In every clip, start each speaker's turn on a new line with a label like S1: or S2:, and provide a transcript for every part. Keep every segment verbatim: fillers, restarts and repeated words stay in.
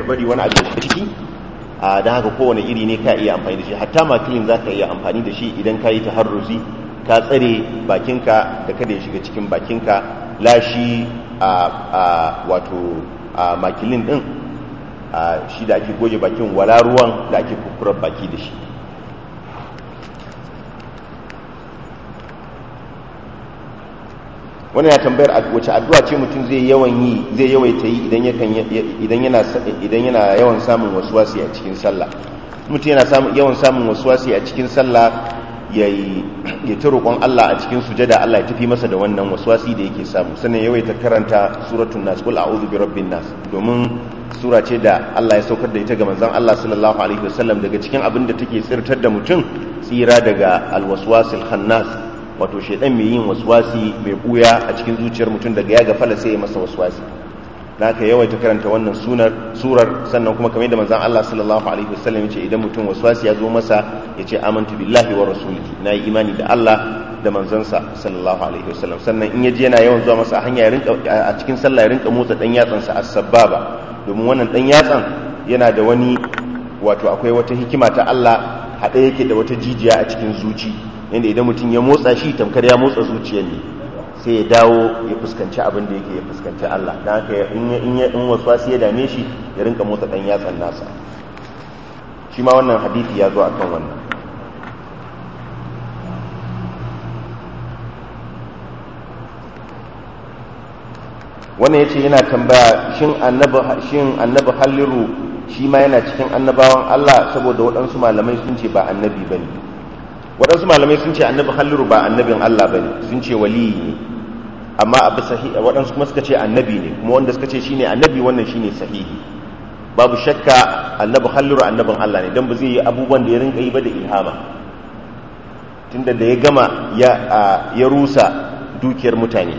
S1: ka bari wani abu da ciki a don haka kowane iri ne ka iya amfani da shi, hatta makilin za ka iya amfani da shi idan ka yi taharruzi ka tsare bakinka da kada ya shiga cikin bakinka. Lashi a wato a makilin din shi da ake goge bakin wala ruwan da ake kukurar baki da shi. Wannan ya tambayar wace addu'a ce mutum zai yawan yi zai yawaita yi idan yakan idan yana idan yana yawan samun waswasi a cikin sallah. Mutum yana samun yawan samun waswasi a cikin sallah yayi ya ta roƙon Allah a cikin sujada Allah ya tafi masa da wannan waswasi da yake samu. Sannan yawaita karanta suratul nas, qul a'udhu bi rabbin nas, domin sura ce da Allah ya saukar da ita ga manzon Allah sallallahu alaihi wasallam. Daga cikin abin da take tsirtar da mutum tsira daga alwaswasil khannas, wato shedan mai yin waswasi mai buya a cikin zuciyar mutum daga ya gafala sai ya masa waswasi. Da haka yawaita karanta wannan sunar surar. Sannan kuma kamar yadda manzon Allah sallallahu alaihi wasallam yace idan mutum waswasi ya zo masa yace amantu billahi wa rasulihi, nayi imani da Allah da manzansa sallallahu alaihi wasallam. Sannan in yaji yana yawan zuwa masa a hanya ya rinka a cikin sallah ya rinka motsa dan yatsansa as-sababa, domin wannan dan yatsan yana da wani wato akwai wata hikima ta Allah hade yake da wata jijiya a cikin zuci, inda idan mutum ya motsa shi tamkar ya motsa zuciyar ne, sai ya dawo ya fuskanci abin da yake ya fuskanci Allah. don haka in in waswasi ya dame shi ya rinka motsa dan yatsan nasa. Shi ma wannan hadisi ya zo akan wannan. Wannan yace yana tambaya shin annabi shin annabi Halliru shi ma yana cikin annabawan Allah, saboda waɗansu malamai sun ce ba annabi bane. Waɗansu malamai sun ce annabi Halliru ba annabin Allah bane, sun ce waliyi ne, amma abu sahihi. Waɗansu kuma suka ce annabi ne, kuma wanda suka ce shine annabi wannan shine sahihi. Babu shakka annabi Halliru annabin Allah ne, dan ba zai yi abubuwan da ya rinka yi ba da ilhama. Tunda da ya gama ya ya rusa dukiyar mutane,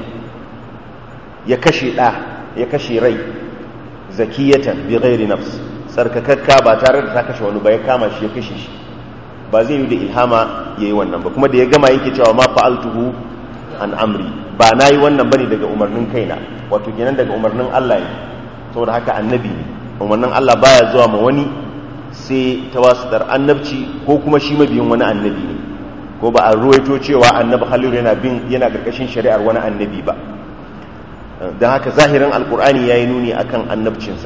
S1: ya kashe ɗa, ya kashe rai zakiyatan bi ghairi nafs, sarkakakka ba tare da ta kashe wani ba, ya kama shi ya kashe shi. Ba zai yi da ilhama ya yi wannan ba. Kuma da ya gama yake cewa ma fa'altuhu an amri, ba na yi wannan bane daga umarnin kaina, wato kenan daga umarnin Allah ne. Saboda haka annabi ne, umarnin Allah baya zuwa ma wani sai ta wasitar annabci ko kuma shi mabiyin wani annabi ne, ko ba a ruwaito cewa annabi Halliru yana bin yana karkashin shari'ar wani annabi ba. Don haka zahirin alkur'ani ya yi nuni akan annabcinsa.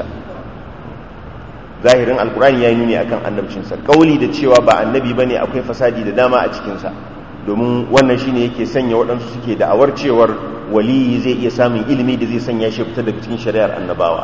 S1: zahirin alkur'ani ya yi nuni akan annabcinsa. Kauli da cewa ba annabi bane akwai fasadi da dama a cikinsa, domin wannan shine yake sanya waɗansu suke da'awar cewar waliyi zai iya samun ilimi da zai sanya shi fita daga cikin shari'ar annabawa.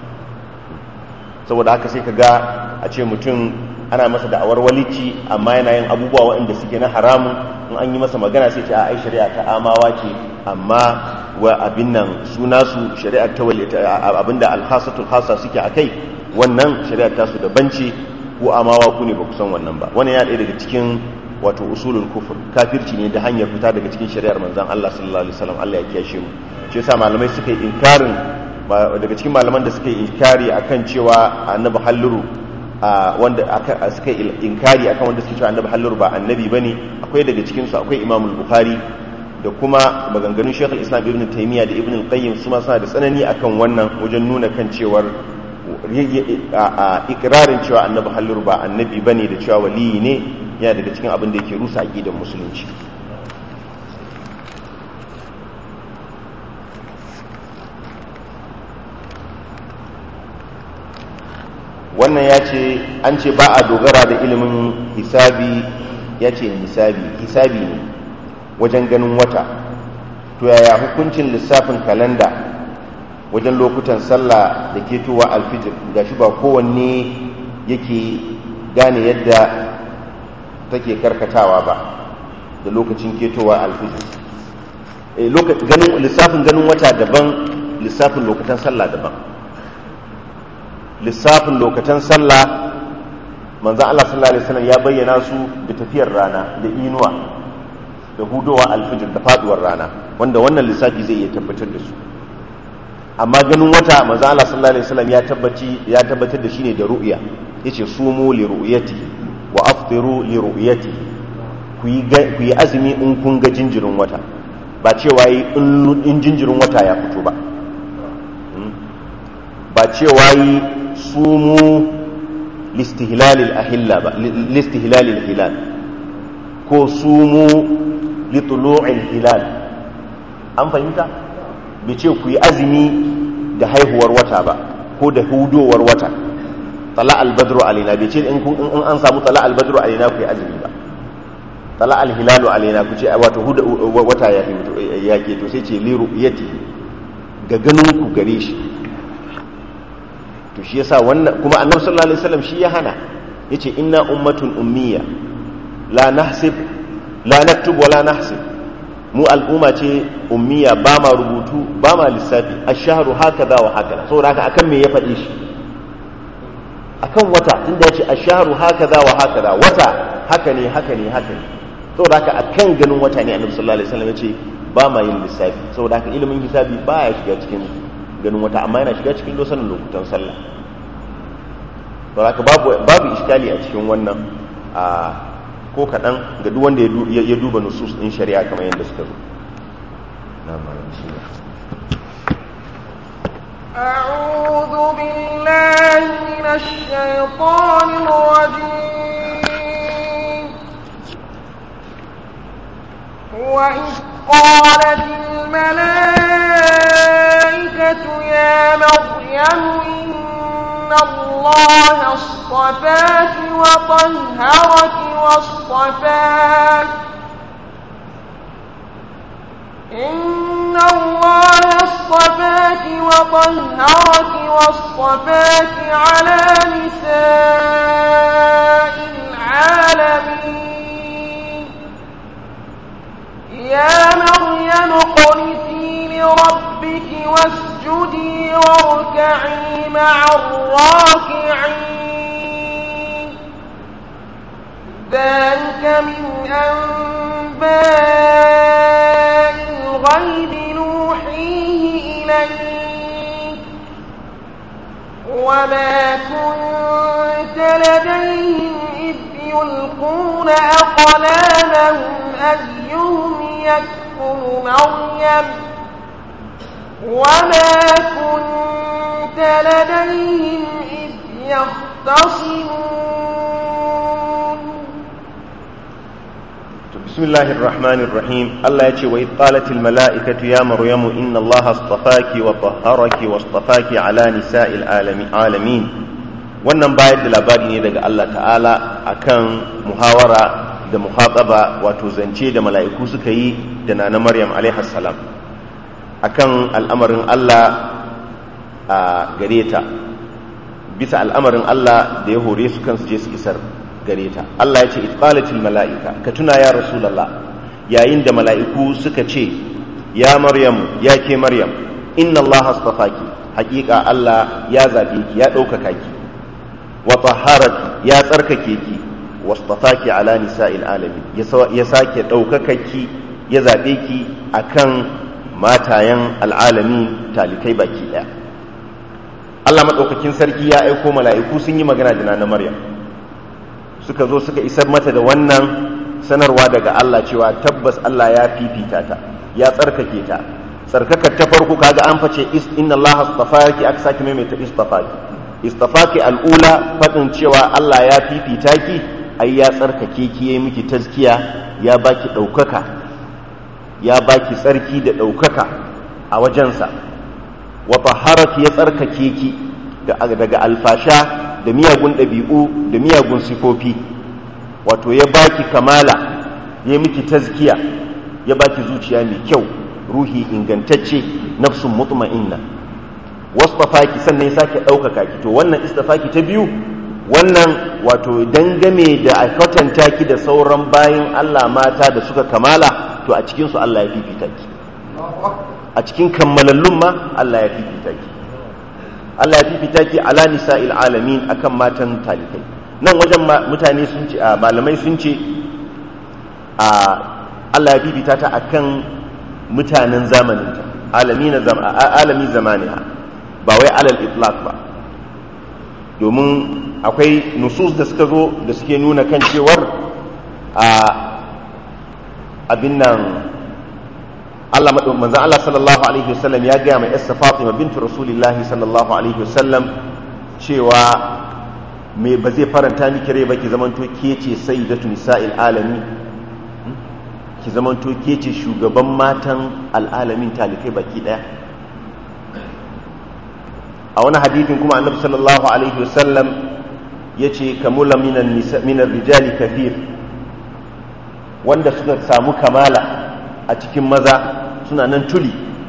S1: Saboda haka sai ka ga a ce mutum ana masa da'awar walici amma yana yin abubuwa waɗanda suke na haramun, in an yi masa magana sai ce a ai shari'a ta amawa ce, amma wa abin nan suna su shari'ar ta abinda alhasatul khassa suke akai, wannan shari'ar ta su daban ce, ko amawa ku ne ba ku san wannan ba. Wannan ya ɗaya daga cikin wato usulul kufur, kafirci ne da hanyar fita daga cikin shari'ar manzon Allah sallallahu alaihi wasallam. Allah ya kiyashe mu. Shi yasa malamai suka yi inkarin, daga cikin malaman da suka yi inkari akan cewa annabi Halliru wanda suka yi inkari akan wanda suke cewa annabi Halliru ba annabi bane, akwai daga cikin su akwai Imam al-Bukhari da kuma maganganun Sheikh al-Islam Ibn Taymiyyah da Ibn al-Qayyim, su ma suna da tsanani akan wannan wajen nuna kan cewar ikirarin cewa annabi Halliru ba annabi bane da cewa waliyi ne yana daga cikin abin da yake rusa aqidar musulunci. Wannan ya ce an ce ba a dogara da ilimin hisabi, ya ce hisabi hisabi ne wajen ganin wata, to yaya hukuncin lissafin kalanda wajen lokutan sallah da ketowa alfijir? Gashi ba kowanne yake gane yadda take karkatawa ba da lokacin ketowa alfijir. E, ganin lissafin ganin wata daban, lissafin lokutan sallah daban. Lissafin lokacin sallah manzon Allah sallallahu alaihi wasallam ya bayyana su da tafiyar rana da inuwa da hudowa alfijir da faduwar rana, wanda wannan lissafi zai iya tabbatar da su. Amma ganin wata manzon Allah sallallahu alaihi wasallam ya tabbaci ya tabbatar da shi ne da ru'ya. Yace sumu li ru'yati wa afṭiru li ru'yati, ku yi ku yi azumi in kun ga jinjirin wata, ba cewa yi in jinjirin wata ya fito ba, ba cewa yi sumu listihlalil ahilla ba listihlalil hilal ko sumu litulu'il hilal, an fahimta bai ce ku yi azumi da haihuwar wata ba ko da hudowar wata, tala albadru alaina bai ce in an samu tala albadru alaina ku yi azumi ba, tala alhilalu alaina ku ce wato wata ya ke to sai ce liru yati ga ganin ku gare shi. to shi yasa wannan kuma annabi sallallahu alaihi wasallam shi ya hana, yace inna ummatun ummiya la nahsib la naktub wa la nahsib, mu al'umma ce ummiya ba ma rubutu ba ma lissafi, ash-shahru hakaza wa hakaza. saboda haka akan me ya faɗi shi akan wata, tunda yace ash-shahru hakaza wa hakaza, wata haka ne haka ne haka ne. saboda haka akan ganin wata ne annabi sallallahu alaihi wasallam yace ba ma yin lissafi. saboda haka ilimin hisabi baya shiga cikin ganin wata, amma yana shiga cikin dosanin lokutan sallah. saboda haka babu babu iskali a cikin wannan a ko kaɗan ga duk wanda ya duba nusus ɗin shari'a kamar yadda suka zo.
S2: أعوذ بالله من الشيطان الرجيم. وإذ قالت الملائكة يا مريم إن الله اصطفاك وطهرك واصطفاك إن الله اصطفاك وطهرك واصطفاك على نساء العالمين يا مريم اقنتي لربك واسجدي واركعي مع الراكعين ذلك من أنباء الغيب نوحيه إليك وما كنت لديهم إذ يلقون أقلامهم أيهم يكفر مريم وما كنت لديهم إذ يختصمون.
S1: بسم الله الرحمن الرحيم. الله يقول وإذ قالت الملائكة يا مريم إن الله اصطفاك وطهرك واصطفاك على نساء العالمين. wannan bayar da labari ne daga Allah ta'ala akan muhawara da muhataba wato zance da mala'iku suka yi da nana Maryam alaiha salam akan al'amarin Allah a gare ta, bisa al'amarin Allah da ya hore su kansu je su isar gare ta. Allah ya ce itqalatil mala'ika, ka tuna ya rasulullah yayin da mala'iku suka ce ya Maryam ya ke Maryam inna Allah astafaki, haƙiƙa Allah ya zabe ki ya ɗaukaka ki, wa tahharaki ya tsarkake ki, wastafaki ala nisa'il alamin ya sake ɗaukaka ki ya zabe ki akan matayen al'alami talikai baki ɗaya. Allah maɗaukakin sarki ya aiko mala'iku sun yi magana da na Maryam, suka zo suka isar mata da wannan sanarwa daga Allah cewa tabbas Allah ya fifita ta ya tsarkake ta. Tsarkakar ta farko kaga an face inna Allah astafaki, aka sake maimaita istafaki. Istafaki al'ula faɗin cewa Allah ya fifita ki, ai ya tsarkake ki yayi miki tazkiya, ya baki ɗaukaka, ya baki tsarki da ɗaukaka a wajensa. Wa tahharaki ya tsarkake ki daga alfasha da miyagun ɗabi'u da miyagun sifofi, wato ya baki kamala, ya miki tazkiya, ya baki zuciya mai kyau, ruhi ingantacce, nafsun mutma'inna. wasfafaki sannan ya sake ɗaukaka ki. To wannan istafaki ta biyu, wannan wato dangane da a kwatanta ki da sauran bayin Allah mata da suka kamala, to a cikinsu Allah ya fifita ki, a cikin kammalallun ma Allah ya fifita ki. Allah ya fifita ki ala nisa'il alamin akan matan talikai. Nan wajen mutane sun ce, malamai sun ce Allah ya fifita ta akan mutanen zamaninta, alami zamaniha, ba wai alal itlaq ba, domin akwai nusus da suka zo da suke nuna kan cewar a abin nan Allah manzon Allah sallallahu alaihi wasallam ya ga mai Esther Fatima bintu Rasulillahi sallallahu alaihi wasallam cewa me ba zai faranta miki rai ba ki zamanto ke ce sayyidatu nisa'il alamin, ki zamanto ke ce shugaban matan al'alamin talikai baki daya. A wani hadithin kuma annabi sallallahu alaihi wasallam yace kamula minan nisa minar rijali kathir, wanda suka samu kamala a cikin maza suna nan tuli.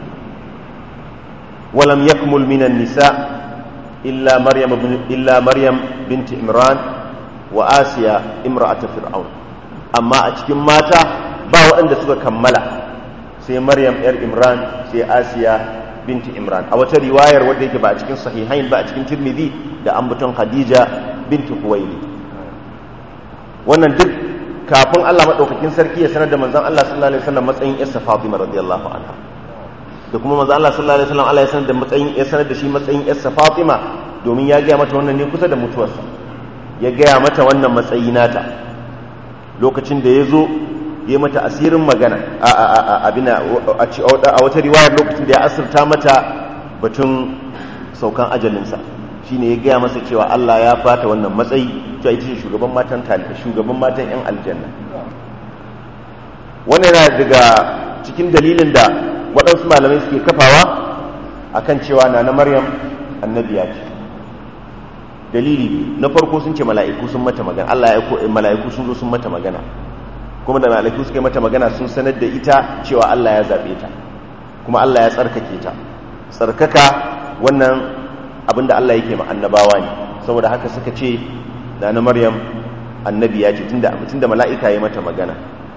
S1: walam yakmul minan nisa illa maryam illa maryam binti imran wa asiya imra'atu fir'aun, amma a cikin mata ba waɗanda suka kammala sai maryam yar imran sai asiya binti imran. A wata riwayar wadda yake ba a cikin sahihain ba a cikin tirmidhi da ambaton khadija binti huwaili. wannan duk kafin Allah madaukakin sarki ya sanar da manzon Allah sallallahu alaihi wasallam matsayin yarsa Fatima radiyallahu anha, da kuma manzon Allah sallallahu alaihi wasallam Allah ya sanar da matsayin ya sanar da shi matsayin yarsa Fatima, domin ya ga mata wannan ne kusa da mutuwarsa, ya ga mata wannan matsayi nata lokacin da yazo ya mata asirin magana a a a abina a wata riwayar lokacin da ya asirta mata batun saukan ajalinsa, shine ya gaya masa cewa Allah ya fata wannan matsayi, cewa ita ce shugaban matan talika, shugaban matan yan aljanna. wannan yana daga cikin dalilin da waɗansu malamai suke kafawa akan cewa na na Maryam annabiya ce. dalili na farko sun ce mala'iku sun mata magana, Allah ya aiko mala'iku sun zo sun mata magana, kuma da mala'iku suka yi mata magana sun sanar da ita cewa Allah ya zabe ta, kuma Allah ya tsarkake ta. Tsarkaka wannan abinda Allah yake ma annabawa ne, saboda haka suka ce da na Maryam annabiya ce tunda tunda mala'ika ya mata magana.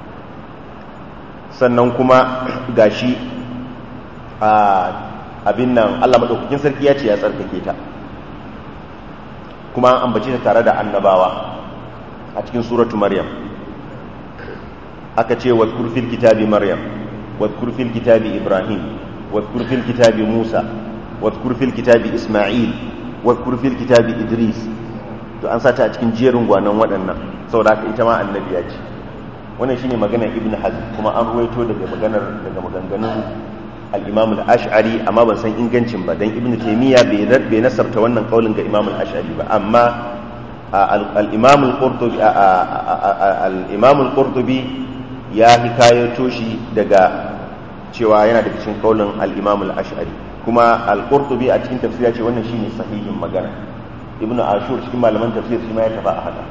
S1: Sannan kuma gashi a abin nan Allah madaukakin sarki ya ce ya tsarkake ta, kuma an ambace ta tare da annabawa a cikin suratu Maryam. aka ce wadkur fil kitabi Maryam, wadkur fil kitabi Ibrahim, wadkur fil kitabi Musa, wadkur fil kitabi Isma'il, wadkur fil kitabi Idris. To an sata a cikin jerin gwanan waɗannan, saboda haka ita ma annabiya ce. Wannan shine maganar Ibn Hazm, kuma an ruwaito daga maganar daga maganganun al-Imam al-Ash'ari, amma ban san ingancin ba dan Ibn Taymiyyah bai bai nasarta wannan kaulin ga Imam al-Ash'ari ba, amma al-Imam al-Qurtubi al-Imam al-Qurtubi ya hikayato shi daga cewa yana da cikin kaulin al-Imam al-Ash'ari, kuma al-Qurtubi a cikin tafsir ya ce wannan shine sahihin magana. Ibn Ashur cikin malaman tafsir shi ma ya tafa a haka,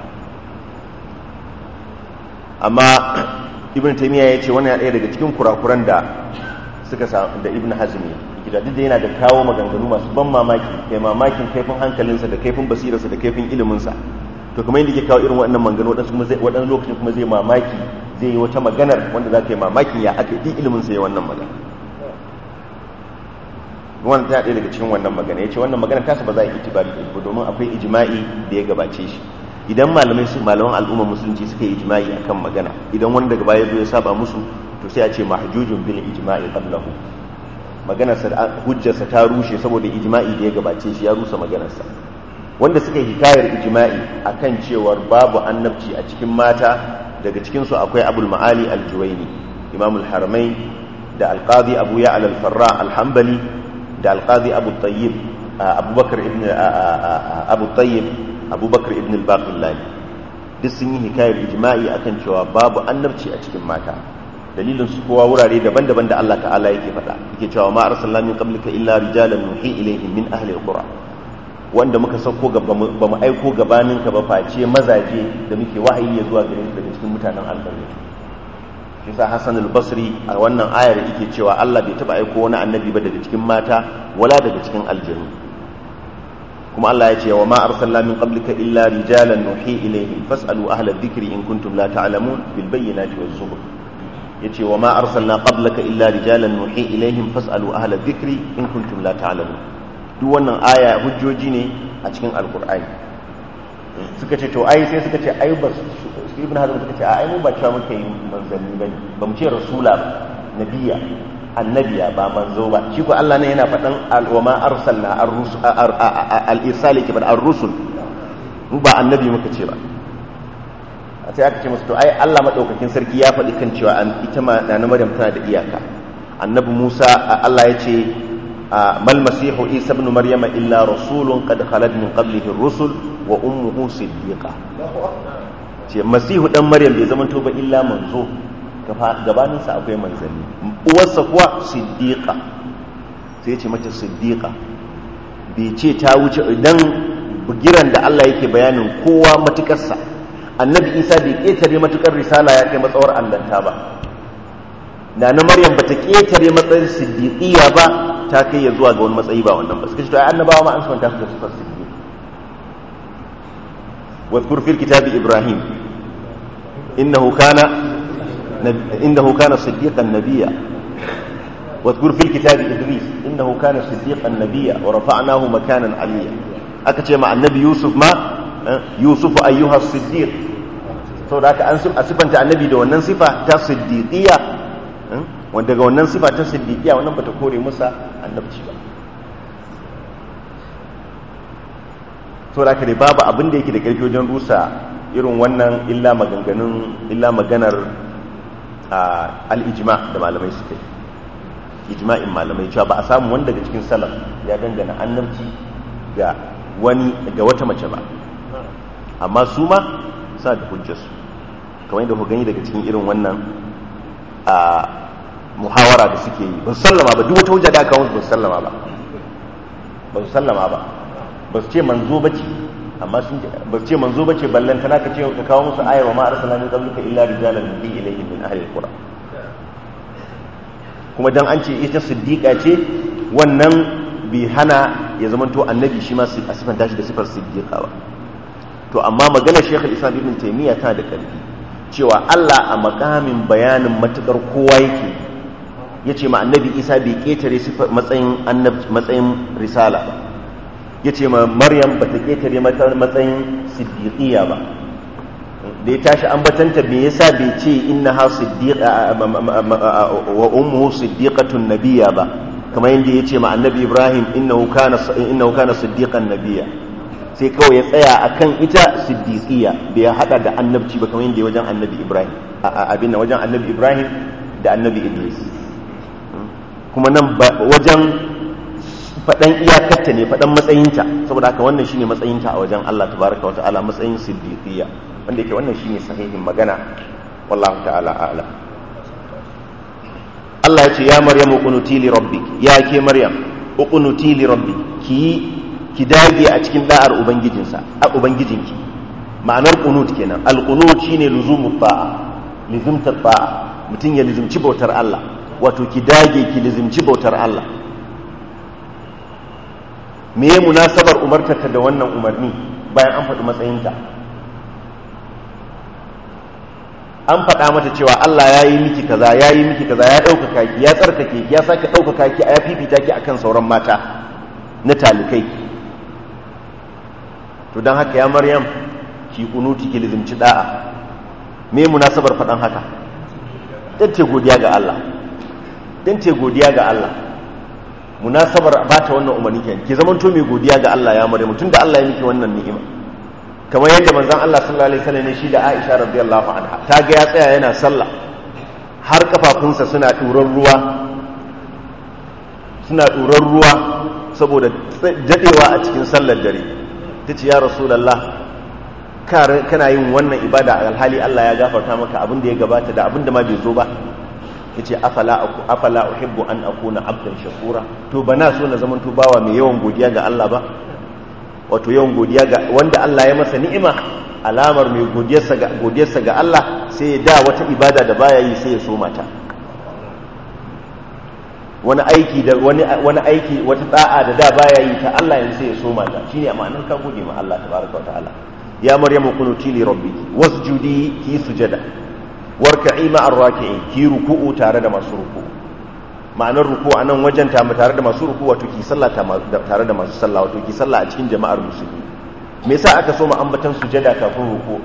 S1: amma Ibn Taymiyyah ya ce wannan ya ɗaya daga cikin kurakuran da suka samu da Ibn Hazm yake da, duk da yana da kawo maganganu masu ban mamaki, kai mamakin kaifin hankalinsa da kaifin basirarsa da kaifin iliminsa. To kuma yadda yake kawo irin waɗannan maganganu waɗannan lokacin kuma zai mamaki, zai yi wata maganar wanda za ka yi mamakin ya aka yi ilimin sai wannan magana. Wannan ta ɗaya daga cikin wannan magana, ya ce wannan magana tasa ba za a yi itibari da ba, domin akwai ijma'i da ya gabace shi. Idan malamai su malaman al'umma musulunci suka yi ijma'i akan magana, idan wani daga baya zo ya saba musu, to sai a ce mahjujun bil ijma'i qablahu, maganarsa hujjarsa ta rushe saboda ijma'i da ya gabace shi ya rusa maganarsa. Wanda suka yi hikayar ijma'i akan cewar babu annabci a cikin mata, daga cikinsu akwai abul ma'ali al-juwaini, imamul haramain, da alqadi abu ya'la al-farra al-hanbali, da alqadi abu tayyib abubakar ibn abu tayyib abubakar ibn al-baqillani. duk sun yi hikayar ijma'i akan cewa babu annabci a cikin mata. dalilin su kowa wurare daban-daban da Allah ta'ala yake faɗa, yake cewa ma arsalna min qablika illa rijalan nuhi ilayhim min ahli al-qura, wanda muka sauko ba mu aiko gabaninka ba face mazaje da muke wahayi ya zuwa gare su daga cikin mutanen alƙarni. shi sa Hassan al-Basri a wannan ayar yake cewa Allah bai taba aiko wani annabi ba daga cikin mata wala daga cikin aljanu. kuma Allah ya ce wa ma arsalna min qablika illa rijalan nuhi ilayhim fas'alu ahla dhikri in kuntum la ta'lamun bil bayyinati waz zubur. yace wa ma arsalna qablaka illa rijalan nuhi ilayhim fas'alu ahla dhikri in kuntum la ta'lamun. duk wannan aya hujjoji ne a cikin alkur'ani. suka ce to ai sai suka ce ai ba su ibn hazm suka ce ai mu ba cewa muke yin manzanni bane, ba mu ce rasula ba, nabiya annabiya ba manzo ba. shi ko Allah ne yana faɗan wa ma arsalna ar-rusul al-irsal yake ba ar-rusul, mu ba annabi muka ce ba. sai aka ce musu to ai Allah madaukakin sarki ya faɗi kan cewa ita ma na Maryam tana da iyaka. annabi Musa Allah ya ce mal masihu isa ibn maryama illa rasulun qad khalat min qablihi ar-rusul wa ummuhu siddiqa ce masihu dan maryam bai zama to ba illa manzo gabanin sa akwai manzanni uwarsa kuwa siddiqa sai ya ce mata siddiqa bai ce ta wuce idan bugiran da Allah yake bayanin kowa matukar sa annabi isa bai ketare matukar risala ya kai matsawar allanta ba na na maryam bata ketare matsayin siddiqiya ba ta kai ya zuwa ga wani matsayi ba wannan ba suka ce to ai annabawa ma an santa su da sifar siddiq wa zkur fil kitabi ibrahim innahu kana innahu kana siddiqan nabiyya wa zkur fil kitabi idris innahu kana siddiqan nabiyya wa rafa'nahu makanan aliyya aka ce ma annabi yusuf ma yusuf ayyuha siddiq saboda haka an sifanta annabi da wannan sifa ta siddiqiyya wanda daga wannan sifa ta siddiqiya wannan bata kore musa annabci ba to da kare babu abin da yake da karfi wajen rusa irin wannan illa maganganun illa maganar al-ijma' da malamai suka yi ijma'in malamai cewa ba a samu wanda daga cikin salaf ya dangana annabci ga wani ga wata mace ba amma su ma sa da hujjarsu kamar yadda ku gani daga cikin irin wannan a muhawara da suke yi ba su sallama ba duk wata hujja da aka kawo ba su sallama ba ba su sallama ba ba su ce manzo bace amma sun ba su ce manzo bace ballan tana ka ce ka kawo musu ayar wa ma arsalna min qablika illa rijalan nuhi ilayhim min ahli alqura kuma dan an ce ita siddiqa ce wannan bi hana ya zamanto annabi shi ma a sifanta shi da sifar siddiqa ba to amma maganar Sheikh al-Islam Ibn Taymiyyah ta da ƙarfi cewa Allah a makamin bayanin matukar kowa yake yace ma annabi Isa bai ketare sifar matsayin annabi matsayin risala ba yace ma Maryam bata ketare matsayin siddiqiyya ba da ya tashi ambatanta me yasa bai ce innaha siddiqa wa ummuhu siddiqatun nabiyya ba kamar yadda yace ma annabi Ibrahim innahu kana innahu kana siddiqan nabiyya sai kawai ya tsaya akan ita siddiqiyya bai hada da annabci ba kamar yadda wajen annabi Ibrahim abin nan wajen annabi Ibrahim da annabi Idris kuma nan wajen fadan iyakarta ne fadan matsayinta saboda haka wannan shine matsayinta a wajen Allah tabaraka wa ta'ala matsayin siddiqiyya wanda yake wannan shine sahihin magana wallahu ta'ala a'lam Allah ya ce ya Maryamu qunuti li rabbik ya ke Maryam uqunuti li rabbik ki ki dage a cikin da'ar ubangijinsa a ubangijinki ma'anar qunut kenan al-qunut shine luzumut ta'a lizumta ta'a mutun ya lizumci bautar Allah wato ki dage ki lizumci bautar Allah me ya munasabar umartarta da wannan umarni bayan an faɗi matsayinta an faɗa mata cewa Allah ya yi miki kaza ya yi miki kaza ya ɗaukaka ki ya tsarkake ki ya sake ɗaukaka ki a ya fifita ki akan sauran mata na talikai to don haka ya Maryam ki kunuti ki lizimci da'a me munasabar faɗan haka dan ce godiya ga Allah dan ce godiya ga Allah munasabar ba ta wannan umarni kenan ki zaman to mai godiya ga Allah ya Maryam tunda Allah ya miki wannan ni'ima kamar yadda manzon Allah sallallahu alaihi wasallam ne shi da Aisha radiyallahu anha ta ga ya tsaya yana sallah har kafafunsa suna turan ruwa suna turan ruwa saboda dadewa a cikin sallar dare tace ya rasulullah kana yin wannan ibada alhali Allah ya gafarta maka abin da ya gabata da abin da ma bai zo ba yace afala afala uhibbu an akuna abdan shakura to bana so na zaman to bawa mai yawan godiya ga Allah ba wato yawan godiya ga wanda Allah ya masa ni'ima alamar mai godiyarsa ga godiyarsa ga Allah sai ya da wata ibada da baya yi sai ya so mata wani aiki da wani wani aiki wata da'a da da baya yi ta Allah yanzu sai ya so mata shine ma'anar ka gode ma Allah tabaraka wa ta'ala ya maryamu kunuti li rabbiki wasjudi ki sujada warka'i ma'ar raki'in ki ruku'u tare da masu ruku'u ma'anar ruku'u anan wajen ta tare da masu ruku'u wato ki sallah tare da masu sallah wato ki sallah a cikin jama'ar musulmi me yasa aka so mu ambatan sujada kafin ruku'u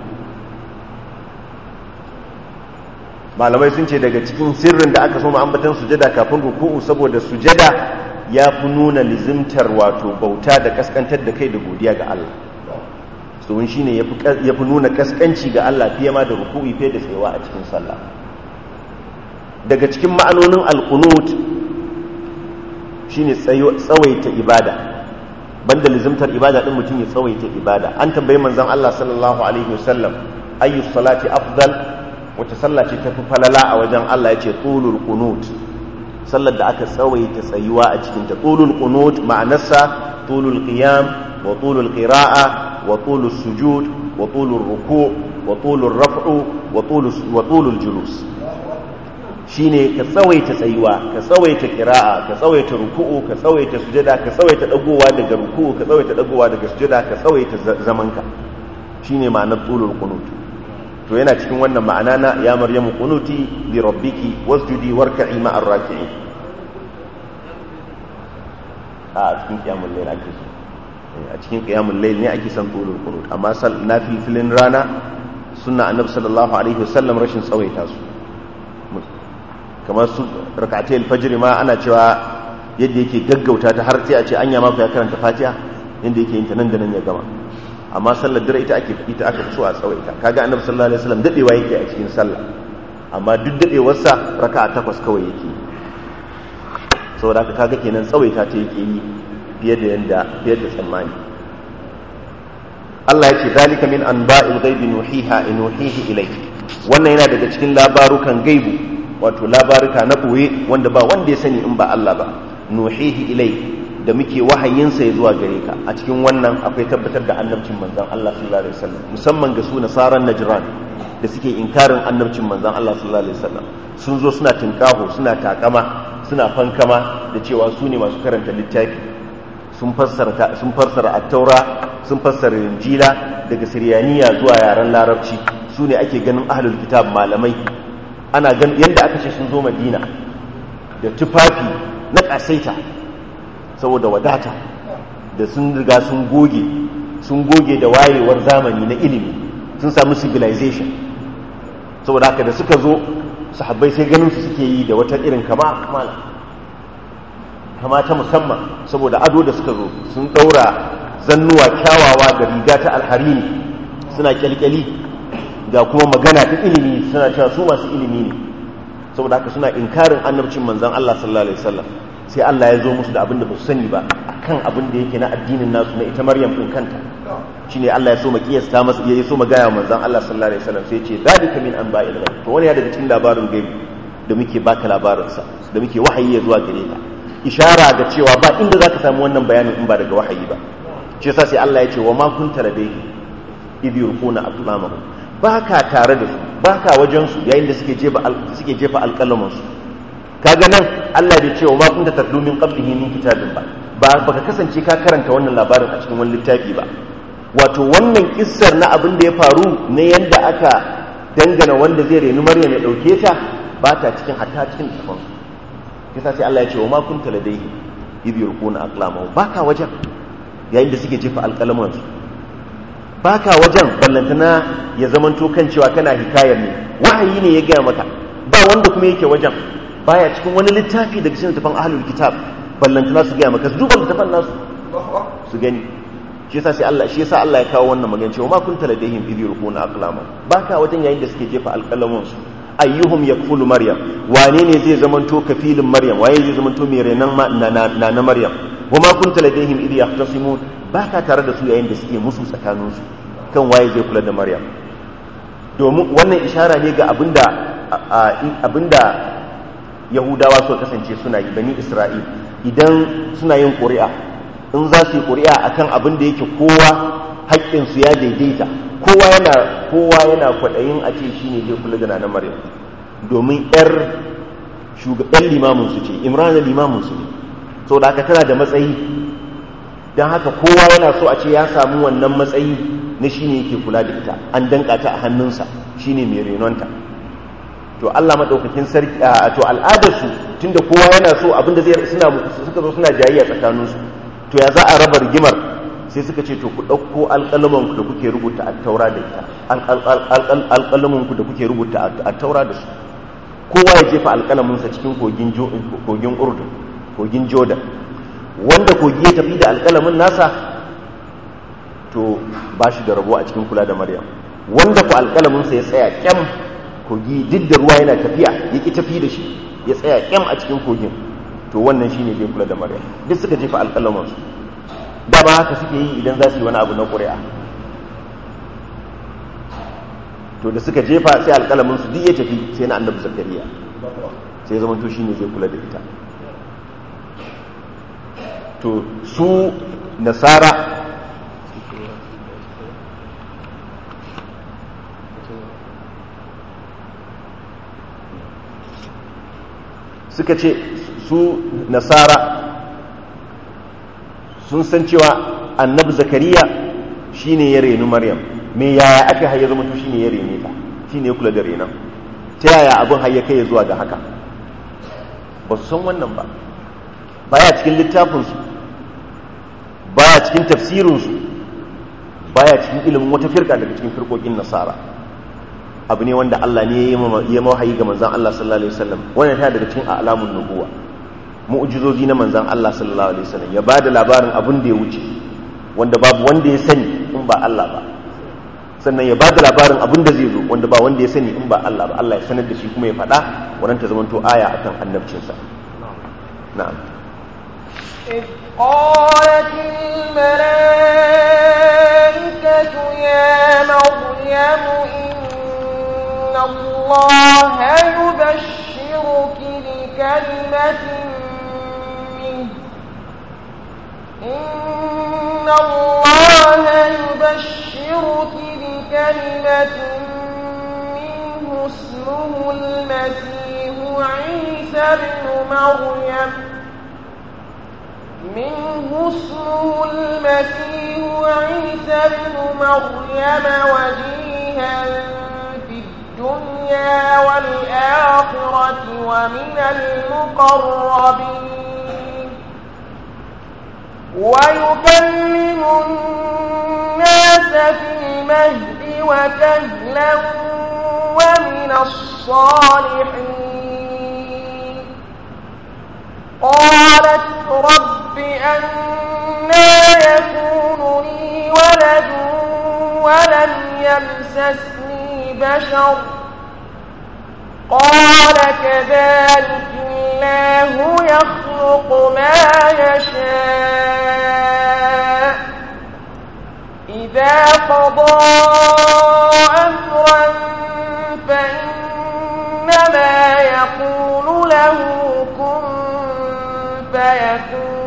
S1: malamai sun ce daga cikin sirrin da aka so mu ambatan sujada kafin ruku'u saboda sujada ya fi nuna lizimtar wato bauta da kaskantar da kai da godiya ga Allah domin shi ne ya fi nuna kaskanci ga Allah fiye ma da ruku'i fiye da tsayawa a cikin sallah daga cikin ma'anonin alkunut shine tsawaita ibada, banda lizimtar ibada din mutum ya tsawaita ibada. An tambayi manzon Allah sallallahu alaihi wasallam ayyu salati afdal, wata sallah ce tafi falala a wajen Allah, yace tulul qunut, sallar da aka tsawaita tsayuwa a cikin ta. Tulul qunut ma'anarsa tulul qiyam wa tulul qira'a wa tulus sujud wa tulur ruku' wa tulur raf'u wa tulus wa tulul julus. Shine ka tsawaita tsayuwa, ka tsawaita qira'a, ka tsawaita ruku'u, ka tsawaita sujada, ka tsawaita dagowa daga ruku'u, ka tsawaita dagowa daga sujada, ka tsawaita zamanka. Shine ma'anar tulul qunut. To yana cikin wannan ma'ana na ya maryamu qunuti li rabbiki wasjudi warka'i ma'ar raki'in. A cikin qiyamul layl ake so, a cikin qiyamul layl ne ake son tulul qunut, amma sal nafilin rana sunna annabi sallallahu alaihi wasallam rashin tsawaita su, kamar su rak'atay al-fajr ma ana cewa yadda yake gaggauta ta har sai a ce anya ma ya karanta fatiha, inda yake yin ta nan da nan ya gama. Amma sallar dare ita ake ita aka so a tsawaita. Kaga annabi sallallahu alaihi wasallam dadewa yake a cikin sallah, amma duk dadewar sa raka'a takwas kawai yake. Saboda haka kaga kenan tsawaita ta yake yi fiye da yanda fiye da tsammani. Allah ya ce zalika min anba'il ghaibi nuhiha nuhihi ilayk. Wannan yana daga cikin labarukan gaibu, wato labaruka na boye wanda ba wanda ya sani in ba Allah ba. Nuhihi ilayk, da muke wahayinsa ya zuwa gare ka. A cikin wannan akwai tabbatar da annabcin manzon Allah sallallahu alaihi wasallam, musamman ga su nasaran najran da suke inkarin annabcin manzon Allah sallallahu alaihi wasallam. Sun zo suna tinkaho, suna takama, suna fankama da cewa su ne masu karanta littafi, sun fassara sun fassara at-taura, sun fassara injila daga siryaniya zuwa yaren larabci. Su ne ake ganin ahlul kitab malamai. Ana ganin yanda aka ce sun zo Madina da tufafi na kasaita saboda wadata, da sun riga sun goge sun goge da wayewar zamani na ilimi, sun samu civilization. Saboda haka da suka zo sahabbai sai ganin su suke yi da wata irin kama kamala kama ta musamman, saboda ado da suka zo sun daura zannuwa kyawawa da riga ta alharini, suna kyalkyali ga kuma magana ta ilimi, suna cewa su masu ilimi ne. Saboda haka suna inkarin annabcin manzon Allah sallallahu alaihi wasallam. Sai Allah ya zo musu da abin da ba su sani ba akan abin da yake na addinin nasu, na ita Maryam din kanta. Shine Allah ya so makiyasta masa, ya so magaya manzon Allah sallallahu alaihi wasallam, sai ya ce zalika min anba'il ghaib. To wani ya daga cikin labarin gaibi da muke baka labarin sa, da muke wahayi ya zuwa gare ka. Ishara ga cewa ba inda zaka samu wannan bayanin in ba daga wahayi ba. Shi yasa sai Allah ya ce wa ma kunta ladayhi idh yulquna aqlamahum, baka tare da su, baka wajen su yayin da suke jefa suke jefa alƙalaman su. Kaga nan Allah bai ce wa ma kunta tatlu min qablihi min kitabin ba, ba baka kasance ka karanta wannan labarin a cikin wani littafi ba. Wato wannan kissar na abin da ya faru ne yanda aka dangana wanda zai reni Maryam ya dauke ta, ba ta cikin hatta cikin tafan. Kisa sai Allah ya ce wa ma kunta ladayhi idh yulquna aqlamahum, baka wajen yayin da suke jefa alƙalaman su, baka wajen ballantana ya zamanto kan cewa kana hikayar ne, wahayi ne ya gaya maka, ba wanda kuma yake wajen, baya cikin wani littafi daga cikin littafin ahlul kitab ballantana su gaya maka, su duba littafin nasu su gani. Shi yasa sai Allah shi yasa Allah ya kawo wannan magana cewa ma kunta ladayhim idh yulquna aqlamahum, baka wajen yayin da suke jefa alƙalaman su. Ayyuhum yakfulu Maryam, wane ne zai zamanto kafilin Maryam, waye zai zamanto mai renan na na Maryam. Wa ma kunta ladayhim idh yahtasimun, baka tare da su yayin da suke musu tsakaninsu kan waye zai kula da Maryam. Domin wannan ishara ne ga abinda abinda Yahudawa so kasance suna yi, bani Isra'il, idan suna yin ƙuri'a, in za su yi ƙuri'a akan abin da yake kowa haƙƙinsu ya daidaita, kowa yana kowa yana kwaɗayin a ce shine zai kula da na Maryam, domin ƴar shugaban limamin su ce, Imran limamin su ne, saboda haka tana da matsayi, don haka kowa yana so a ce ya samu wannan matsayi na shine yake kula da ita, an danka ta a hannunsa, shine mai renonta. To Allah madaukakin sarki to al'adarsu tunda kowa yana so abinda zai suna suka zo suna jayayya tsakaninsu, to ya za a raba rigimar, sai suka ce to ku dauko alƙalaman ku da kuke rubuta at-taura da ita, alƙalaman ku da kuke rubuta at-taura da su, kowa ya jefa alƙalamin sa cikin kogin kogin Urdun, kogin Jordan, wanda kogi ya tafi da alƙalamin nasa to ba shi da rabo a cikin kula da Maryam, wanda ku alƙalamin sa ya tsaya kyam, kogi duk da ruwa yana tafiya ya ki tafi da shi, ya tsaya kyam a cikin kogin, to wannan shine zai kula da Maryam. Duk suka jefa alƙalaman su da ba haka suke yi idan za su yi wani abu na ƙuri'a, to da suka jefa sai alƙalamin su duk ya tafi sai na annabi Zakariya, sai zaman to shine zai kula da ita. To su nasara suka ce su nasara sun san cewa annabi Zakariya shine ya reni Maryam. Me yaya aka haye zama to shine ya rene ta, shine ya kula da renan, ta yaya abin haye kai zuwa ga haka? Ba su san wannan ba, baya cikin littafinsu, baya cikin tafsirinsu, baya cikin ilimin wata firka daga cikin firkokin nasara. Abu ne wanda Allah ne ya mawahayi ga manzan Allah sallallahu alaihi wasallam. Wannan ta daga cikin alamun nubuwa, mu'jizozi na manzan Allah sallallahu alaihi wasallam, ya bada labarin abin da ya wuce wanda babu wanda ya sani in ba Allah ba, sannan ya bada labarin abin da zai zo wanda ba wanda ya sani in ba Allah ba. Allah ya sanar da shi kuma ya faɗa, wannan ta zamanto aya akan annabcinsa. na'am.
S2: إذ قالت الملائكة يا مريم إن الله يبشرك بكلمة منه إن الله يبشرك بكلمة منه اسمه المسيح عيسى ابن مريم منه اسمه المسيح عيسى ابن مريم وجيها في الدنيا والآخرة ومن المقربين ويكلم الناس في المهد وكهلا ومن الصالحين. قالت رب أنى يكون لي ولد ولم يمسسني بشر قال كذلك الله يخلق ما يشاء إذا قضى أمرا فإنما يقول له كن فيكون.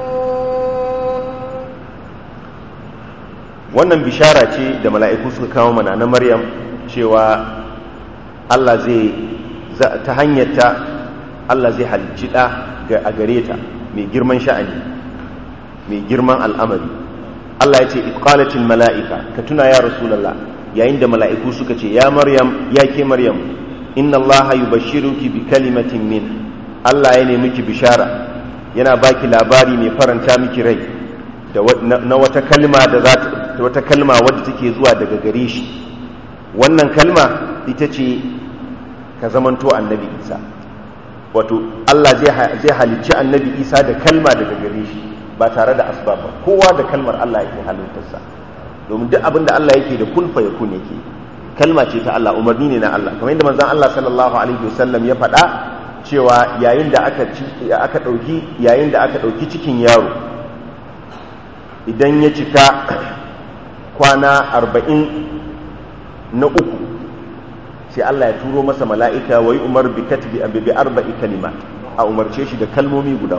S1: wannan bishara ce da mala'iku suka kawo mana na Maryam cewa Allah zai ta hanyarta Allah zai halicci da a gare ta mai girman sha'ani mai girman al'amari. Allah ya ce iqalatil mala'ika, ka tuna ya rasulullah yayin da mala'iku suka ce ya Maryam ya ke Maryam inna Allah yubashshiruki bi kalimatin min, Allah ya nemi miki bishara yana baki labari mai faranta miki rai da na wata kalma da za ta wata kalma wadda take zuwa daga gare shi. Wannan kalma ita ce ka zamanto annabi Isa, wato Allah zai halicci annabi Isa da kalma daga gare shi ba tare da asbab ba. Kowa da kalmar Allah yake halittarsa, domin duk abin da Allah yake da kun fa yakun yake, kalma ce ta Allah, umarni ne na Allah, kamar yadda manzon Allah sallallahu alaihi wasallam ya faɗa cewa yayin da aka aka dauki yayin da aka dauki cikin yaro, idan ya cika kwana arba'in na uku sai Allah ya turo masa mala'ika wa yi umar bi katbi bi arba'i kalimat, a umarce shi da kalmomi guda.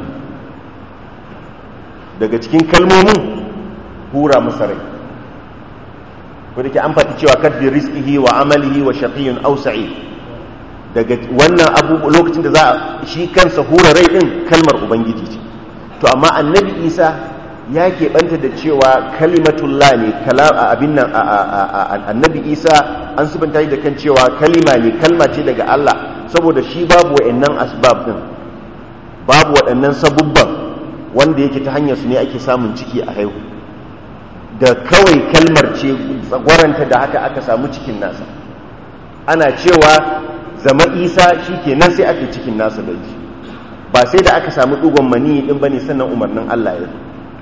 S1: Daga cikin kalmomin hura masa rai, ko da ke an faɗi cewa kadbi rizqihi wa amalihi wa shaqiyyun aw sa'id. Daga wannan abu lokacin da za a shi kansa hura rai din kalmar ubangiji ce. To amma annabi Isa ya keɓanta da cewa kalimatullah ne, abin nan annabi Isa an subanta da kan cewa kalima ne, kalma ce daga Allah, saboda shi babu wa'annan asbab din, babu waɗannan sabubban wanda yake ta hanyar su ne ake samun ciki a haihu, da kawai kalmar ce tsagwaranta da haka aka samu cikin nasa. Ana cewa zama Isa shi ke nan sai ake cikin nasa da shi, ba sai da aka samu ɗugon mani ɗin ba ne sannan umarnin Allah ya zo.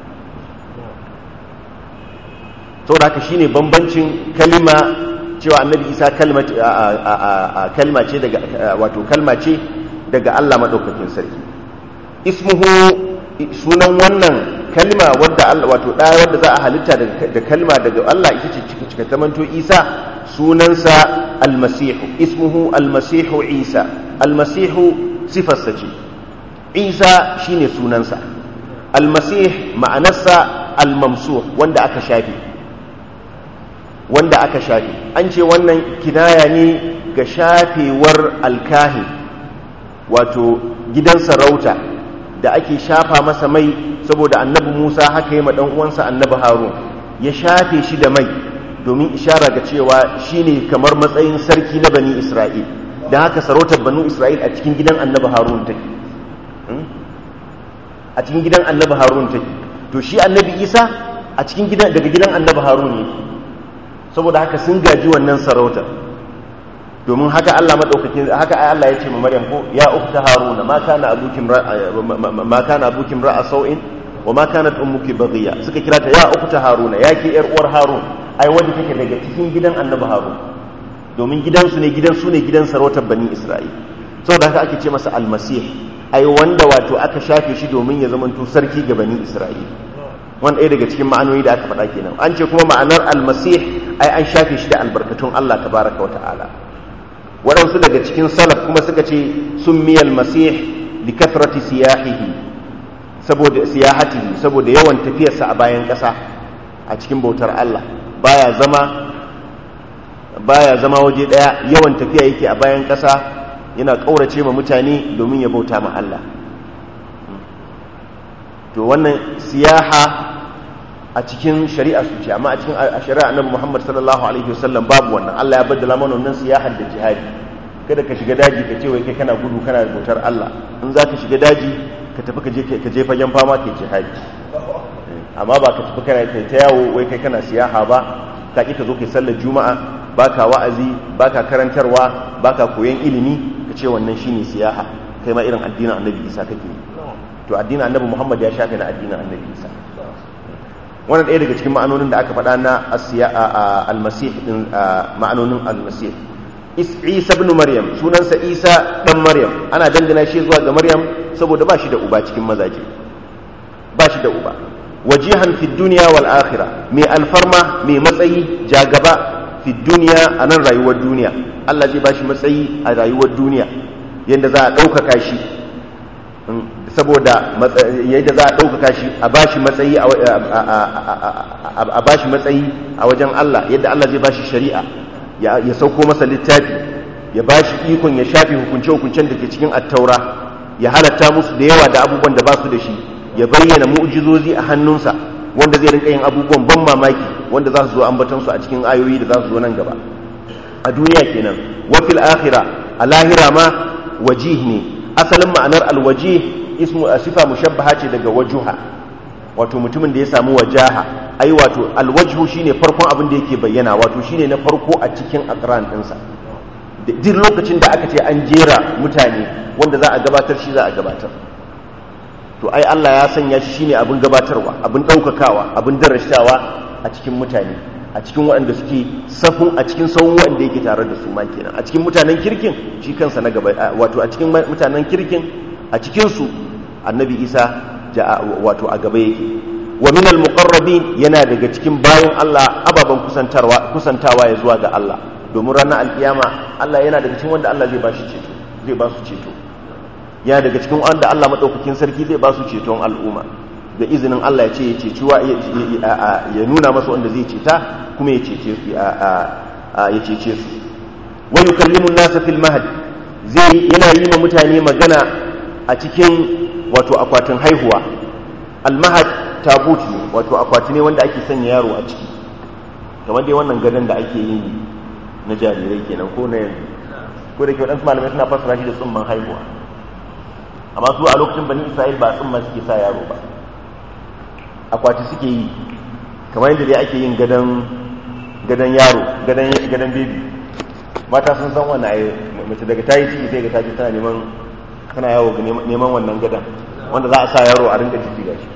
S1: saboda haka shine bambancin kalma, cewa annabi Isa kalma ce daga wato kalma ce daga Allah madaukakin sarki. ismuhu sunan wannan kalma wadda Allah wato da wanda za a halitta da kalma daga Allah ita ce cika tamanto Isa sunansa almasihu ismuhu almasihu Isa almasihu sifarsa ce Isa shine sunansa almasih ma'anarsa almamsuh wanda aka shafe wanda aka shafe an ce wannan kinaya ne ga shafewar alkahi wato gidan sarauta da ake shafa masa mai saboda annabi Musa haka yi ma dan uwansa annabi Harun ya shafe shi da mai domin ishara ga cewa shine kamar matsayin sarki na bani Isra'il dan haka sarautar bani Isra'il a cikin gidan annabi Harun take a cikin gidan annabi Harun take to shi annabi Isa a cikin gidan daga gidan annabi Harun ne saboda haka sun gaji wannan sarautar domin haka Allah madaukakin haka ai Allah ya ce ma Maryam ko ya ukhta Haruna ma kana abuki ma kana abuki ra'a sau'in wa ma kanat ummuki baghiya suka kira ta ya ukhta Haruna yake yar uwar Harun ai wanda take daga cikin gidan annabi Harun domin gidansu ne gidan su ne gidan sarautar bani Isra'il saboda haka ake ce masa almasih ai wanda wato aka shafe shi domin ya zamanto sarki ga bani Isra'il wanda ɗaya daga cikin ma'anoni da aka faɗa kenan an ce kuma ma'anar almasih ai an shafe shi da albarkatun Allah tabaraka wa ta'ala waɗansu daga cikin salaf kuma suka ce sun miyal masih li kathrati siyahihi saboda siyahatihi saboda yawan tafiyarsa a bayan ƙasa a cikin bautar Allah baya zama baya zama waje ɗaya yawan tafiya yake a bayan ƙasa yana ƙaurace ma mutane domin ya bauta ma Allah to wannan siyaha a cikin shari'a su ce amma a cikin shari'a annabi Muhammad sallallahu alaihi wasallam babu wannan Allah ya baddala mana wannan siyahar da jihadi kada ka shiga daji ka ce wai kai kana gudu kana bautar Allah in za ka shiga daji ka tafi ka je ka je fagen fama kai jihadi amma ba ka tafi kana kai ta yawo wai kai kana siyaha ba ka ki ka zo kai sallar juma'a baka wa'azi baka karantarwa baka koyon ilimi ka ce wannan shine siyaha kai ma irin addinin annabi Isa kake to addinin annabi Muhammad ya shafe na addinin annabi Isa wannan ɗaya daga cikin ma'anonin da aka faɗa na almasih din ma'anonin almasih Isa ibn Maryam sunansa Isa dan Maryam ana dangana shi zuwa ga Maryam saboda ba shi da uba cikin mazaje ba shi da uba wajihan fi dunya wal akhirah mai alfarma mai matsayi jagaba fi dunya anan rayuwar duniya Allah zai bashi matsayi a rayuwar duniya yanda za a ɗaukaka shi saboda yadda za a ɗaukaka shi a bashi matsayi a bashi matsayi a wajen Allah yadda Allah zai bashi shari'a ya sauko masa littafi ya bashi ikon ya shafe hukunce-hukuncen da ke cikin attaura ya halatta musu da yawa da abubuwan da ba su da shi ya bayyana mu'jizozi a hannunsa wanda zai rinka yin abubuwan ban mamaki wanda za su zo ambatan su a cikin ayoyi da za su zo nan gaba a duniya kenan wa fil akhirah a lahira ma wajih ne asalin ma'anar alwajih ismu sifa mushabbaha ce daga wajuha wato mutumin da ya samu wajaha ai wato alwajhu shine farkon abin da yake bayyana wato shine na farko a cikin aqran dinsa duk lokacin da aka ce an jera mutane wanda za a gabatar shi za a gabatar to ai Allah ya sanya shi shine abin gabatarwa abin daukakawa abin darashtawa a cikin mutane a cikin waɗanda suke safun a cikin sauran waɗanda yake tare da su ma kenan a cikin mutanen kirkin shi kansa na gaba wato a cikin mutanen kirkin a cikin su annabi Isa wato a gaba yake wa min al-muqarrabin yana daga cikin bayan Allah ababan kusantarwa kusantawa ya zuwa ga Allah domin ranar alkiyama Allah yana daga cikin wanda Allah zai ba shi ceto zai ba su ceto yana daga cikin wanda Allah madaukakin sarki zai ba su ceton al'umma da izinin Allah ya ce ya ceci ya nuna masa wanda zai ceta kuma ya cece su ya cece su wa yukallimu an-nasa fil mahd zai yana yi ma mutane magana a cikin wato akwatin haihuwa al-mahd tabut ne wato akwati ne wanda ake sanya yaro a ciki kamar dai wannan gadon da ake yi na jarirai kenan ko na yanzu ko da ke waɗansu malamai suna fassara shi da tsumman haihuwa amma su a lokacin bani Isra'il ba tsumman suke sa yaro ba akwati suke yi kamar yadda dai ake yin gadon gadon yaro gadon gadon baby mata sun san wannan ai mace daga tayi ciki sai ga taji tana neman tana yawo neman wannan gadon wanda za a sa yaro a rinka jiki gashi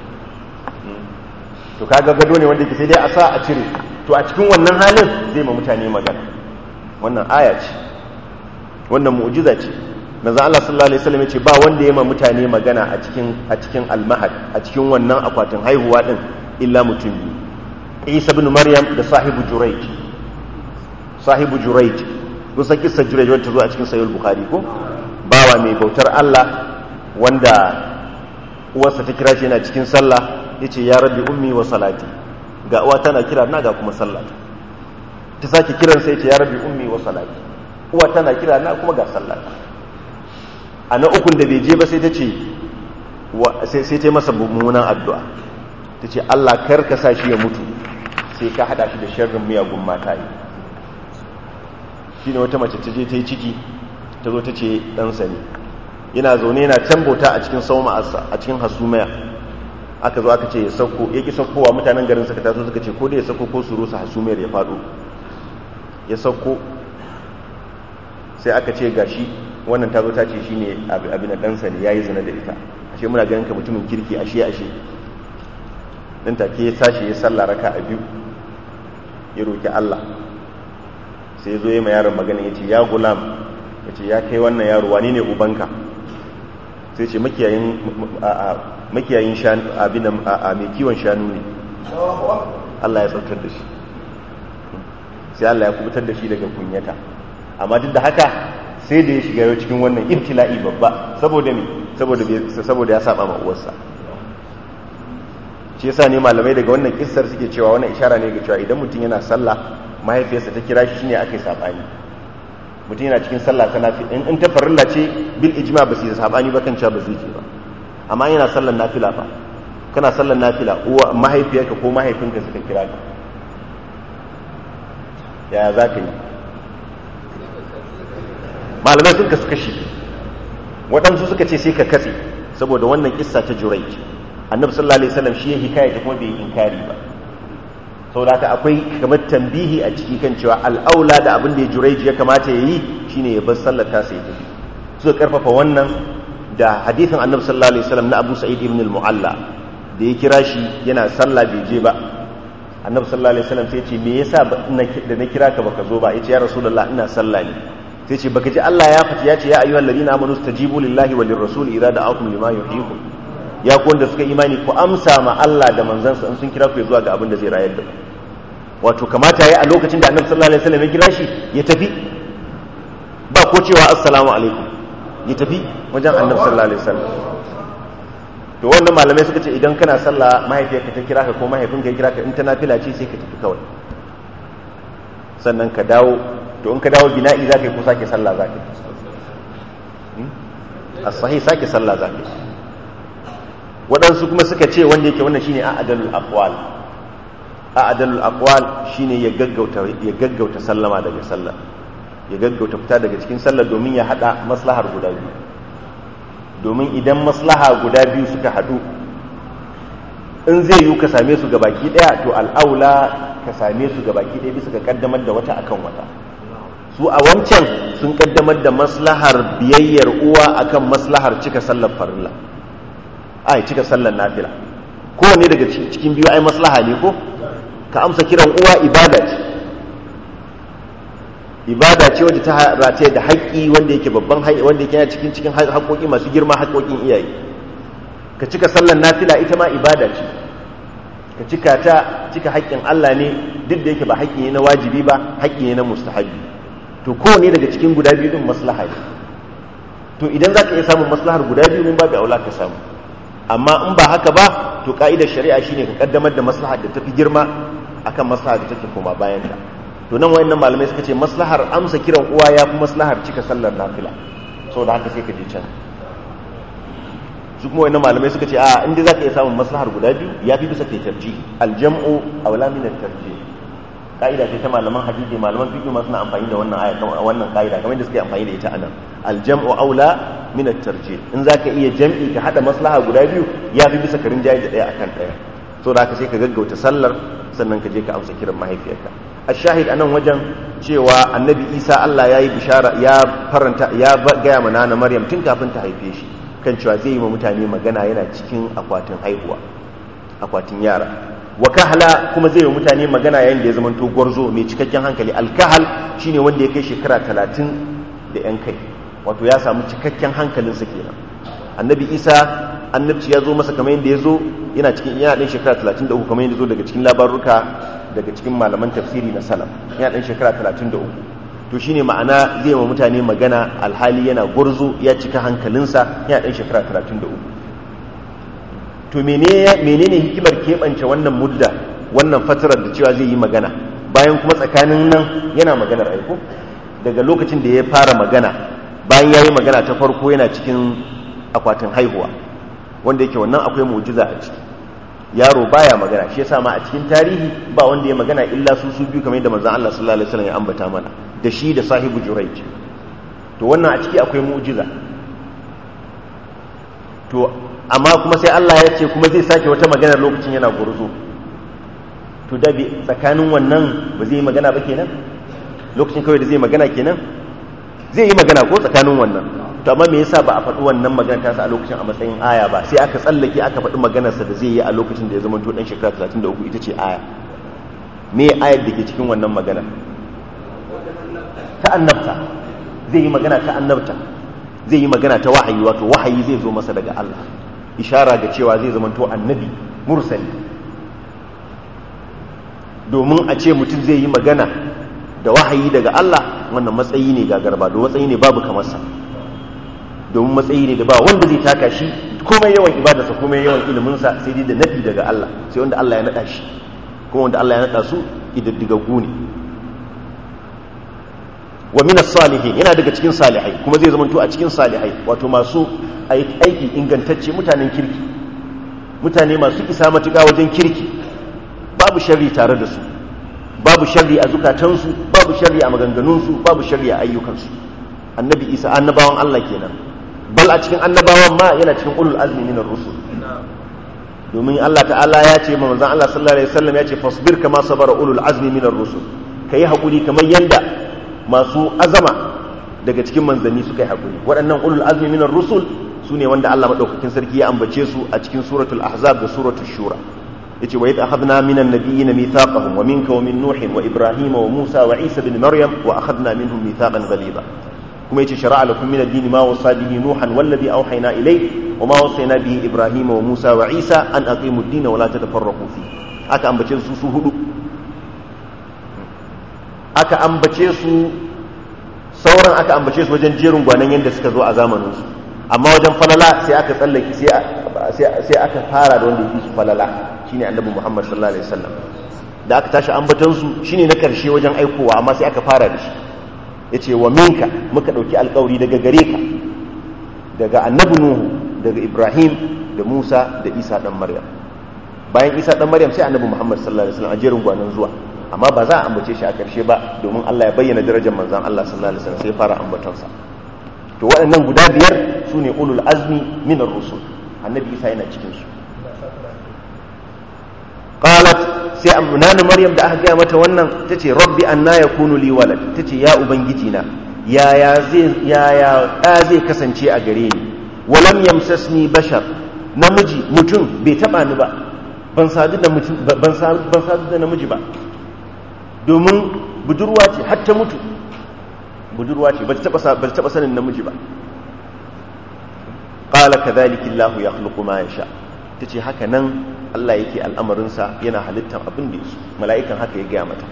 S1: to kaga gado ne wanda ke sai dai a sa a cire to a cikin wannan halin zai ma mutane magana wannan aya ce wannan mu'jiza ce manzo Allah sallallahu alaihi wasallam yace ba wanda ya ma mutane magana a cikin a cikin al-mahad a cikin wannan akwatin haihuwa din illa mutum biyu Isa ibn Maryam da sahibu Jurayj sahibu Jurayj kusa kissa Jurayj wanda zo a cikin sahih al-Bukhari ko bawa mai bautar Allah wanda uwarsa ta kira shi yana cikin sallah yace ya rabbi ummi wa salati ga uwa tana kira na ga kuma sallata ta sake kiran sai yace ya rabbi ummi wa salati uwa tana kira na kuma ga sallata a na ukun da bai je ba sai ta ce sai ta masa mummunan addu'a ta ce Allah kar ka sa shi ya mutu sai ka hada shi da sharrin miyagun mata yi shi ne wata mace ta je ta yi ciki ta zo ta ce ɗansa ne yana zaune yana can bauta a cikin sauma a cikin hasumaya aka zo aka ce ya sauko ya ki saukowa mutanen garin suka taso suka ce ko da ya sauko ko su rusa hasumayar ya faɗo ya sauko sai aka ce gashi wannan ta zo ta ce shi ne abin ɗansa ne ya yi zina da ita ashe muna ganin ka mutumin kirki ashe ashe ɗan take ya tashi ya salla raka a biyu ya roƙi Allah sai ya zo ya ma yaron magana ya ce ya gulam ya ce ya kai wannan yaro wani ne ubanka sai ce makiyayin shanu abin a mai kiwon shanu ne Allah ya tsautar da shi sai Allah ya kubutar da shi daga kunyata amma duk da haka sai da ya shiga yau cikin wannan ibtila'i babba saboda me saboda saboda ya saba ma uwarsa shi yasa ne malamai daga wannan kissar suke cewa wannan ishara ne ga cewa idan mutum yana sallah mahaifiyarsa ta kira shi ne akai sabani mutum yana cikin sallah ta nafi in ta farilla ce bil ijma ba su yi sabani ba kan cewa ba zai je ba amma yana sallar nafila fa kana sallar nafila uwa mahaifiyarka ko mahaifinka suka kira ka yaya za ka yi malamai sun kasu kashi waɗansu suka ce sai ka katse saboda wannan kissa ta Jurayj annabi sallallahu alaihi wasallam shi ya hikaya ta kuma bai inkari ba saboda haka akwai kamar tambihi a ciki kan cewa al'aula da abin da Jurayj ya kamata ya yi shine ya bar sallar ta sai tafi suka karfafa wannan da hadisin annabi sallallahu alaihi wasallam na Abu Sa'id ibn al-Mu'alla da ya kira shi yana sallah bai je ba annabi sallallahu alaihi wasallam sai ya ce me yasa da na kira ka baka zo ba yace ya rasulullah ina sallah ne sai ce baka ji Allah ya fati ya ce ya ayyuhal ladina amanu stajibu lillahi walir rasul idza da'akum lima yuhyikum ya ku wanda suka imani ku amsa ma Allah da manzansa in sun kira ku zuwa ga abin da zai rayar da ku wato kamata yayi a lokacin da annabi sallallahu alaihi wasallam ya kira shi ya tafi ba ko cewa assalamu alaikum ya tafi wajen annabi sallallahu alaihi wasallam to wannan malamai suka ce idan kana sallah mahaifiyarka ta kira ka ko mahaifinka ya kira ka in ta nafila ce sai ka tafi kawai sannan ka dawo to in ka dawo bina'i za ka yi ko sake sallah za ka yi a sahi sake sallah za ka yi waɗansu kuma suka ce wanda yake wannan shine a'adalul aqwal a'adalul aqwal shine ya gaggauta ya gaggauta sallama daga sallah ya gaggauta fita daga cikin sallah domin ya hada maslahar guda biyu domin idan maslaha guda biyu suka hadu in zai yi ka same su gabaki daya to al'aula ka same su gabaki daya bisa ga kaddamar da wata akan wata su a wancan sun kaddamar da maslahar biyayyar uwa akan maslahar cika sallar farilla ai cika sallar nafila kowanne daga cikin biyu ai maslaha ne ko ka amsa kiran uwa ibada ce ibada ce wadda ta rataye da haƙƙi wanda yake babban haƙƙi wanda yake yana cikin cikin haƙƙoƙi masu girma haƙƙoƙin iyaye ka cika sallar nafila ita ma ibada ce ka cika ta cika haƙƙin Allah ne duk da yake ba haƙƙi ne na wajibi ba haƙƙi ne na mustahabi to kowane daga cikin guda biyu din maslaha ne to idan zaka iya samun maslahar guda biyu mun babu aula ka samu amma in ba haka ba to ka'idar shari'a shine ka kaddamar da maslahar da tafi girma akan maslahar da take koma bayan ta to nan wayannan malamai suka ce maslahar amsa kiran uwa ya fi maslahar cika sallar nafila saboda haka sai ka je can su kuma wayannan malamai suka ce a inda zaka iya samun maslahar guda biyu ya fi bisa kai tarjihi aljam'u aula min at-tarjih ka'ida ce ta malaman hadisi malaman fiqh ma suna amfani da wannan aya wannan ka'ida kamar da suke amfani da ita anan aljam'u aula min at-tarjih in zaka iya jam'i ka hada maslaha guda biyu ya fi bisa karin jayi da daya akan daya so da haka sai ka gaggauta sallar sannan ka je ka amsa kiran mahaifiyarka ashahid anan wajen cewa annabi Isa Allah yayi bishara ya faranta ya gaya mana na Maryam tun kafin ta haife shi kan cewa zai yi wa mutane magana yana cikin akwatin haihuwa akwatin yara wa kahala kuma zai yi mutane magana yayin da ya zama to gwarzo mai cikakken hankali alkahal shine wanda ya kai shekara talatin da yan kai wato ya samu cikakken hankalinsa kenan. Annabi Isa annabci ya zo masa kamar yadda ya zo yana cikin yana ɗan shekara talatin da uku kamar yadda zo daga cikin labaruka daga cikin malaman tafsiri na salaf yana ɗan shekara talatin da uku to shine ma'ana zai wa mutane magana alhali yana gurzu ya cika hankalinsa yana ɗan shekara talatin da uku. To menene hikimar keɓance wannan mudda wannan fatarar da cewa zai yi magana bayan kuma tsakanin nan yana maganar aiko daga lokacin da ya fara magana bayan ya yi magana ta farko yana cikin akwatin haihuwa wanda yake wannan akwai mu'jiza a ciki yaro baya magana shi yasa ma a cikin tarihi ba wanda ya magana illa su su biyu kamar yadda manzon Allah sallallahu alaihi wasallam ya ambata mana da shi da sahibu Jurayj to wannan a ciki akwai mu'jiza to amma kuma sai Allah ya ce kuma zai sake wata magana lokacin yana gurzo to da tsakanin wannan ba zai yi magana ba kenan lokacin kawai da zai magana kenan zai yi magana ko tsakanin wannan to amma me yasa ba a faɗi wannan magana ta sa a lokacin a matsayin aya ba sai aka tsallake aka faɗi maganarsa da zai yi a lokacin da ya zama to dan shekara talatin da uku ita ce aya me ayar da ke cikin wannan magana ta annabta zai yi magana ta annabta zai yi magana ta wahayi wato wahayi zai zo masa daga Allah ishara ga cewa zai zama to annabi mursali domin a ce mutum zai yi magana da wahayi daga Allah wannan matsayi ne gagarba da matsayi ne babu kamar sa domin matsayi ne da ba wanda zai taka shi komai yawan ibadarsa komai yawan iliminsa sai dai da nafi daga Allah sai wanda Allah ya nada shi kuma wanda Allah ya nada su idaddigaggu ne wa min as-salihin yana daga cikin salihai kuma zai zamanto a cikin salihai wato masu aiki ingantacce mutanen kirki mutane masu isa matuƙa wajen kirki babu sharri tare da su babu sharri a zukatansu babu sharri a maganganunsu babu sharri a ayyukansu annabi isa annabawan Allah kenan bal a cikin annabawan ma yana cikin ulul azmi minar rusul domin Allah ta'ala ya ce manzon Allah sallallahu alaihi wasallam ya ce fasbir kama sabara ulul azmi minar rusul kai hakuri kamar yanda masu azama daga cikin manzanni suka yi hakuri waɗannan ulul azmi minar rusul sune wanda Allah madaukakin sarki ya ambace su a cikin suratul ahzab da suratul shura yace wa idh akhadna minan nabiyyin mithaqahum wa minka wa min nuhin wa ibrahim wa musa wa isa ibn maryam wa akhadna minhum mithaqan ghaliza kuma yace shar'a lakum min ad-din ma wasa bihi nuhan wallazi awhayna ilayhi wa ma wasayna bihi ibrahim wa musa wa isa an aqimu ad-din wa la tatafarraqu fi aka ambace su su hudu aka ambace su sauran aka ambace su wajen jerin gwanan yanda suka zo a zamanin su amma wajen falala sai aka tsallake sai sai aka fara da wanda yake su falala shine annabi Muhammad sallallahu alaihi wasallam da aka tashi ambaton su shine na karshe wajen aikowa amma sai aka fara da shi yace wa minka muka dauki alƙawari daga gare ka daga annabi Nuhu daga Ibrahim da Musa da Isa dan Maryam bayan Isa dan Maryam sai annabi Muhammad sallallahu alaihi wasallam a jerin gwanan zuwa amma ba za a ambace shi a karshe ba domin Allah ya bayyana darajar manzon Allah sallallahu alaihi wasallam sai fara ambaton sa to waɗannan guda biyar sune ulul azmi minar rusul annabi Isa yana cikin su qalat sai amnana maryam da aka gaya mata wannan tace rabbi anna yakunu li walad tace ya ubangiji na yaya zai yaya da zai kasance a gare ni walam yamsasni bashar namiji mutum bai taba ni ba ban sadu da mutum ban sadu ban sadu da namiji ba domin budurwa ce har ta mutu budurwa ce ba ta taba ba ta taba sanin namiji ba qala kadhalika allah yakhluqu ma yasha tace haka nan Allah yake al'amarinsa yana halittar abin da yake mala'ikan haka ya gaya mata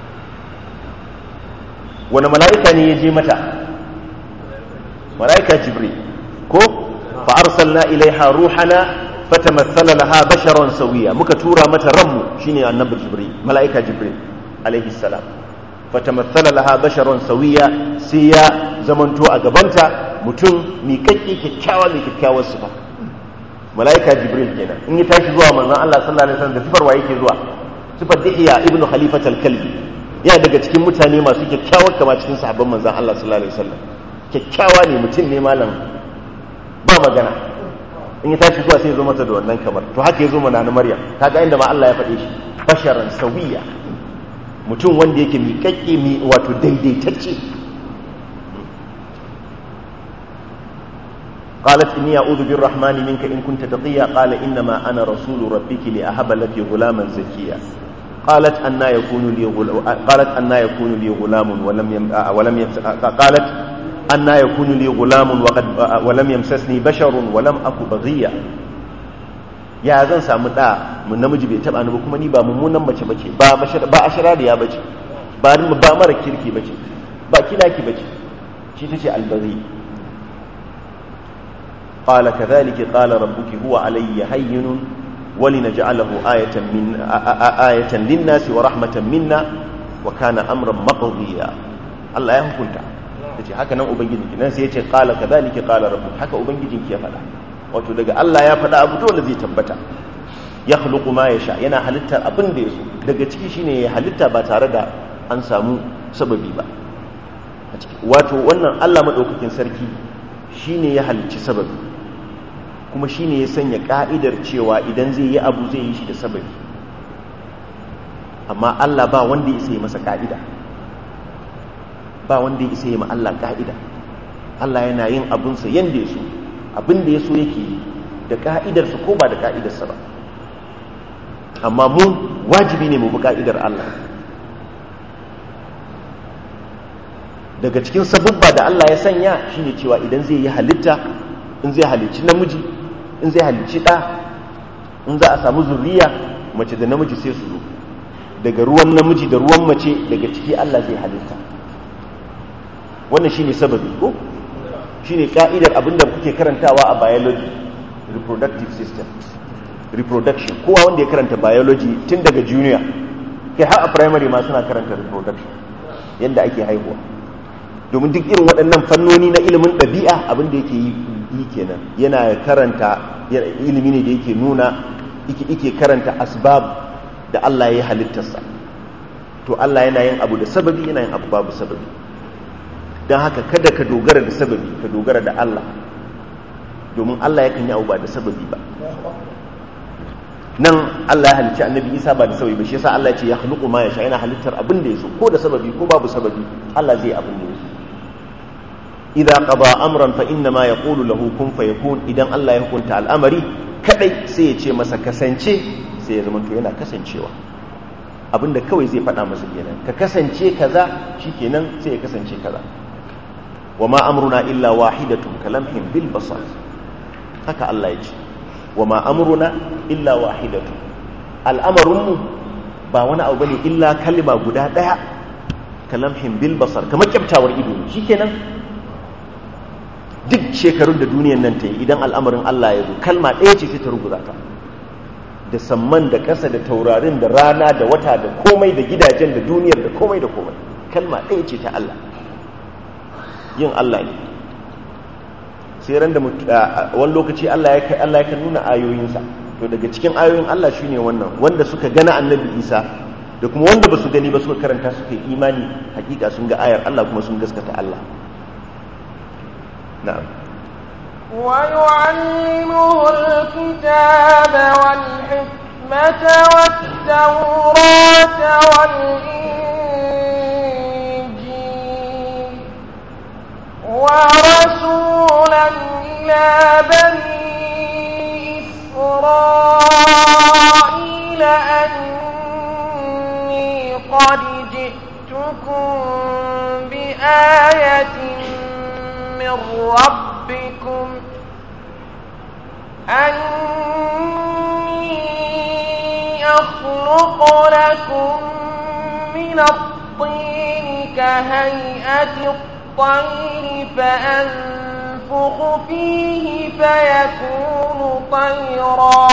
S1: wani mala'ika ne ya je mata mala'ika jibril ko fa arsalna ilaiha ruhana fatamassala laha basharan sawiya muka tura mata ranmu shine annabi jibril mala'ika jibril alaihi salam fatamassala laha basharan sawiya sai ya zamanto a gabanta mutum miƙaƙƙe kyakkyawa mai kyakkyawar sifa malaika jibril kenan in ya tashi zuwa manzon Allah sallallahu alaihi wasallam da sifar waye yake zuwa sifar dihiya ibnu khalifat al-kalbi yana daga cikin mutane masu kyakkyawar kama cikin sahabban manzon Allah sallallahu alaihi wasallam kyakkyawa ne mutum ne malam ba magana in ya tashi zuwa sai ya zo mata da wannan kamar to haka ya zo mana na maryam kaga inda ma Allah ya faɗe shi basharan sawiya mutum wanda yake miƙaƙƙe mi wato daidaitacce قالت إني أعوذ بالرحمن منك إن كنت تقيا قال إنما أنا رسول ربك لأهب لك غلاما زكيا قالت أن يكون لي غلام قالت أن يكون لي غلام ولم يم... ولم يم... قالت anna yakunu li gulamun wa qad wa lam yamsasni basharun wa lam aku baghiya, ya zan samu da mun namiji bai taba ni ba kuma ni ba mummunan mace bace ba ba asharadiya bace ba ba mara kirki bace ba kilaki bace shi tace albaghi. qala kadhalika qala rabbuki huwa alayya hayyun wa linaj'alahu ayatan min ayatan lin-nasi wa rahmatan minna wa kana amran maqdiya. Allah ya hukunta yace haka nan ubangijinki nan sai yace qala kadhalika qala rabbuki, haka ubangijinki ya faɗa. Wato daga Allah ya faɗa abu dole zai tabbata. Ya khluqu ma yasha, yana halittar abin da yaso. Daga ciki shine ya halitta ba tare da an samu sababi ba. Wato wannan Allah madaukakin sarki shine ya halicci sababi, kuma shine ya sanya ka'idar cewa idan zai yi abu zai yi shi da sababi. Amma Allah ba wanda ya sai masa ka'ida, ba wanda ya sai ma Allah ka'ida. Allah yana yin abunsa yanda ya so, abin da ya so yake yi da ka'idarsa ko ba da ka'idarsa ba. Amma mu wajibi ne mu bi ka'idar Allah. Daga cikin sabubba da Allah ya sanya shine cewa idan zai yi halitta, in zai halicci namiji, in zai halicci ɗa, in za a samu zuriya mace da namiji sai su zo daga ruwan namiji da ruwan mace, daga ciki Allah zai halitta. Wannan shine sababi ko shine ka'idar abinda kuke karantawa a biology, reproductive system, reproduction. Kowa wanda ya karanta biology tun daga junior kai har a primary ma suna karanta reproduction, yadda ake haihuwa. Domin duk irin waɗannan fannoni na ilimin ɗabi'a abinda yake yi kenan, yana karanta ilimi ne da yake nuna yake karanta asbab da Allah ya yi halittarsa. To Allah yana yin abu da sababi, yana yin abu babu sababi. Don haka kada ka dogara da sababi, ka dogara da Allah, domin Allah yakan yi abu ba da sababi ba. Nan Allah ya halicci annabi Isa ba da sababi ba, shi yasa Allah ya ce ya khluqu ma yasha, yana halittar abin da yaso, ko da sababi ko babu sababi Allah zai abin da yaso. Idza qada amran fa inna ma yaqulu lahu kun fayakun, idan Allah ya hukunta al'amari kadai sai ya ce masa kasance, sai ya zama to yana kasancewa. Abinda kawai zai faɗa masa kenan, ka kasance kaza shikenan sai ya kasance kaza. Wa ma amruna illa wahidatun kalamhin bil basar, haka Allah ya ce wa ma amruna illa wahidatun, al'amarinmu ba wani abu bane illa kalma guda daya, kalamhin bil basar, kamar kyaftawar ido shikenan. Duk shekarun da duniyar nan ta yi, idan al'amarin Allah ya zo kalma ɗaya ce sai ta ruguza ta, da samman da ƙasa da taurarin da rana da wata da komai da gidajen da duniyar da komai da komai, kalma ɗaya ce ta Allah. Yin Allah ne. Sai ran da wani lokaci Allah ya Allah ya nuna ayoyinsa, to daga cikin ayoyin Allah shine wannan, wanda suka gana annabi Isa da kuma wanda ba su gani ba suka karanta suka yi imani, hakika sun ga ayar Allah kuma sun gaskata Allah. نعم.
S2: ويعلمه الكتاب والحكمة والتوراة والإنجيل ورسولا إلى بني إسرائيل أني قد جئتكم بآية من ربكم أني أخلق لكم من الطين كهيئة الطير فأنفخ فيه فيكون طيرا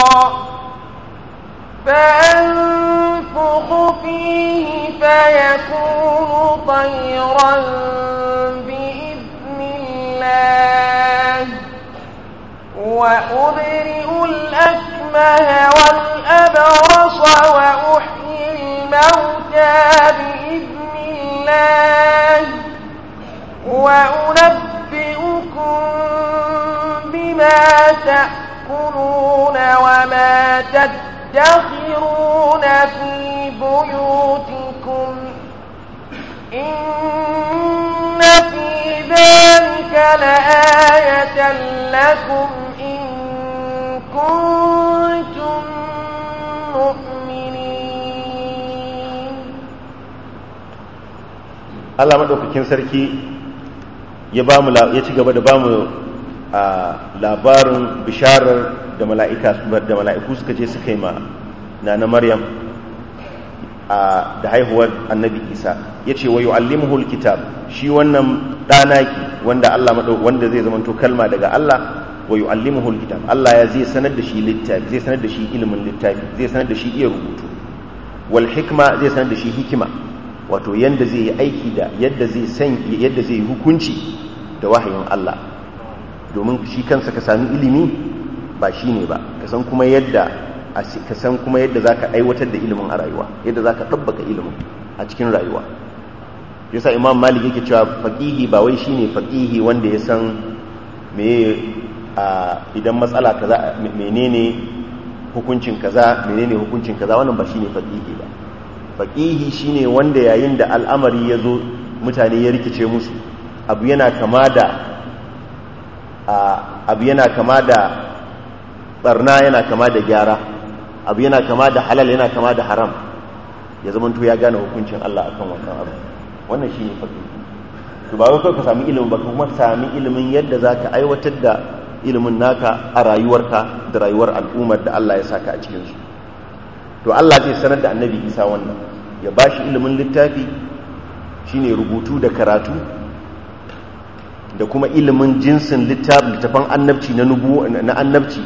S2: فأنفخ فيه فيكون طيرا وأبرئ الأكمه والأبرص وأحيي الموتى بإذن الله وأنبئكم بما تأكلون وما تدخرون في بيوتكم إن في ذلك لآية لكم إن كنتم مؤمنين.
S1: Allah madaukakin sarki ya ba mu ya ci gaba da ba mu labarin bisharar da mala'ika da mala'iku suka je suka yi ma nana Maryam da haihuwar annabi Isa yace wa yu'allimuhu alkitab shi wannan danaki wanda Allah wanda zai zamanto kalma daga Allah wa yu'allimuhu alkitab Allah ya zai sanar da shi littafi zai sanar da shi ilimin littafi zai sanar da shi iya rubutu wal hikma zai sanar da shi hikima wato yanda zai yi aiki da yadda zai san yadda zai yi hukunci da wahayin Allah domin shi kansa ka sami ilimi ba shine ba ka san kuma yadda ka san kuma yadda zaka aiwatar da ilimin a rayuwa yadda zaka tabbaka ilimin a cikin rayuwa yasa Imam Malik yake cewa faqihi ba wai shine faqihi wanda ya san me idan matsala kaza menene hukuncin kaza menene hukuncin kaza wannan ba shine faqihi ba faqihi shine wanda yayin da al'amari yazo mutane ya rikice musu abu yana kama da abu yana kama da barna yana kama da gyara abu yana kama da halal yana kama da haram ya zamanto ya gane hukuncin Allah akan wannan abu wannan shine faqihi to ba wai kai ka sami ilimin ba kuma sami ilimin yadda zaka aiwatar da ilimin naka a rayuwarka da rayuwar al'ummar da Allah ya saka a cikin su to Allah zai sanar da Annabi Isa wannan ya bashi ilimin littafi shine rubutu da karatu da kuma ilimin jinsin littafin littafan annabci na nubu na annabci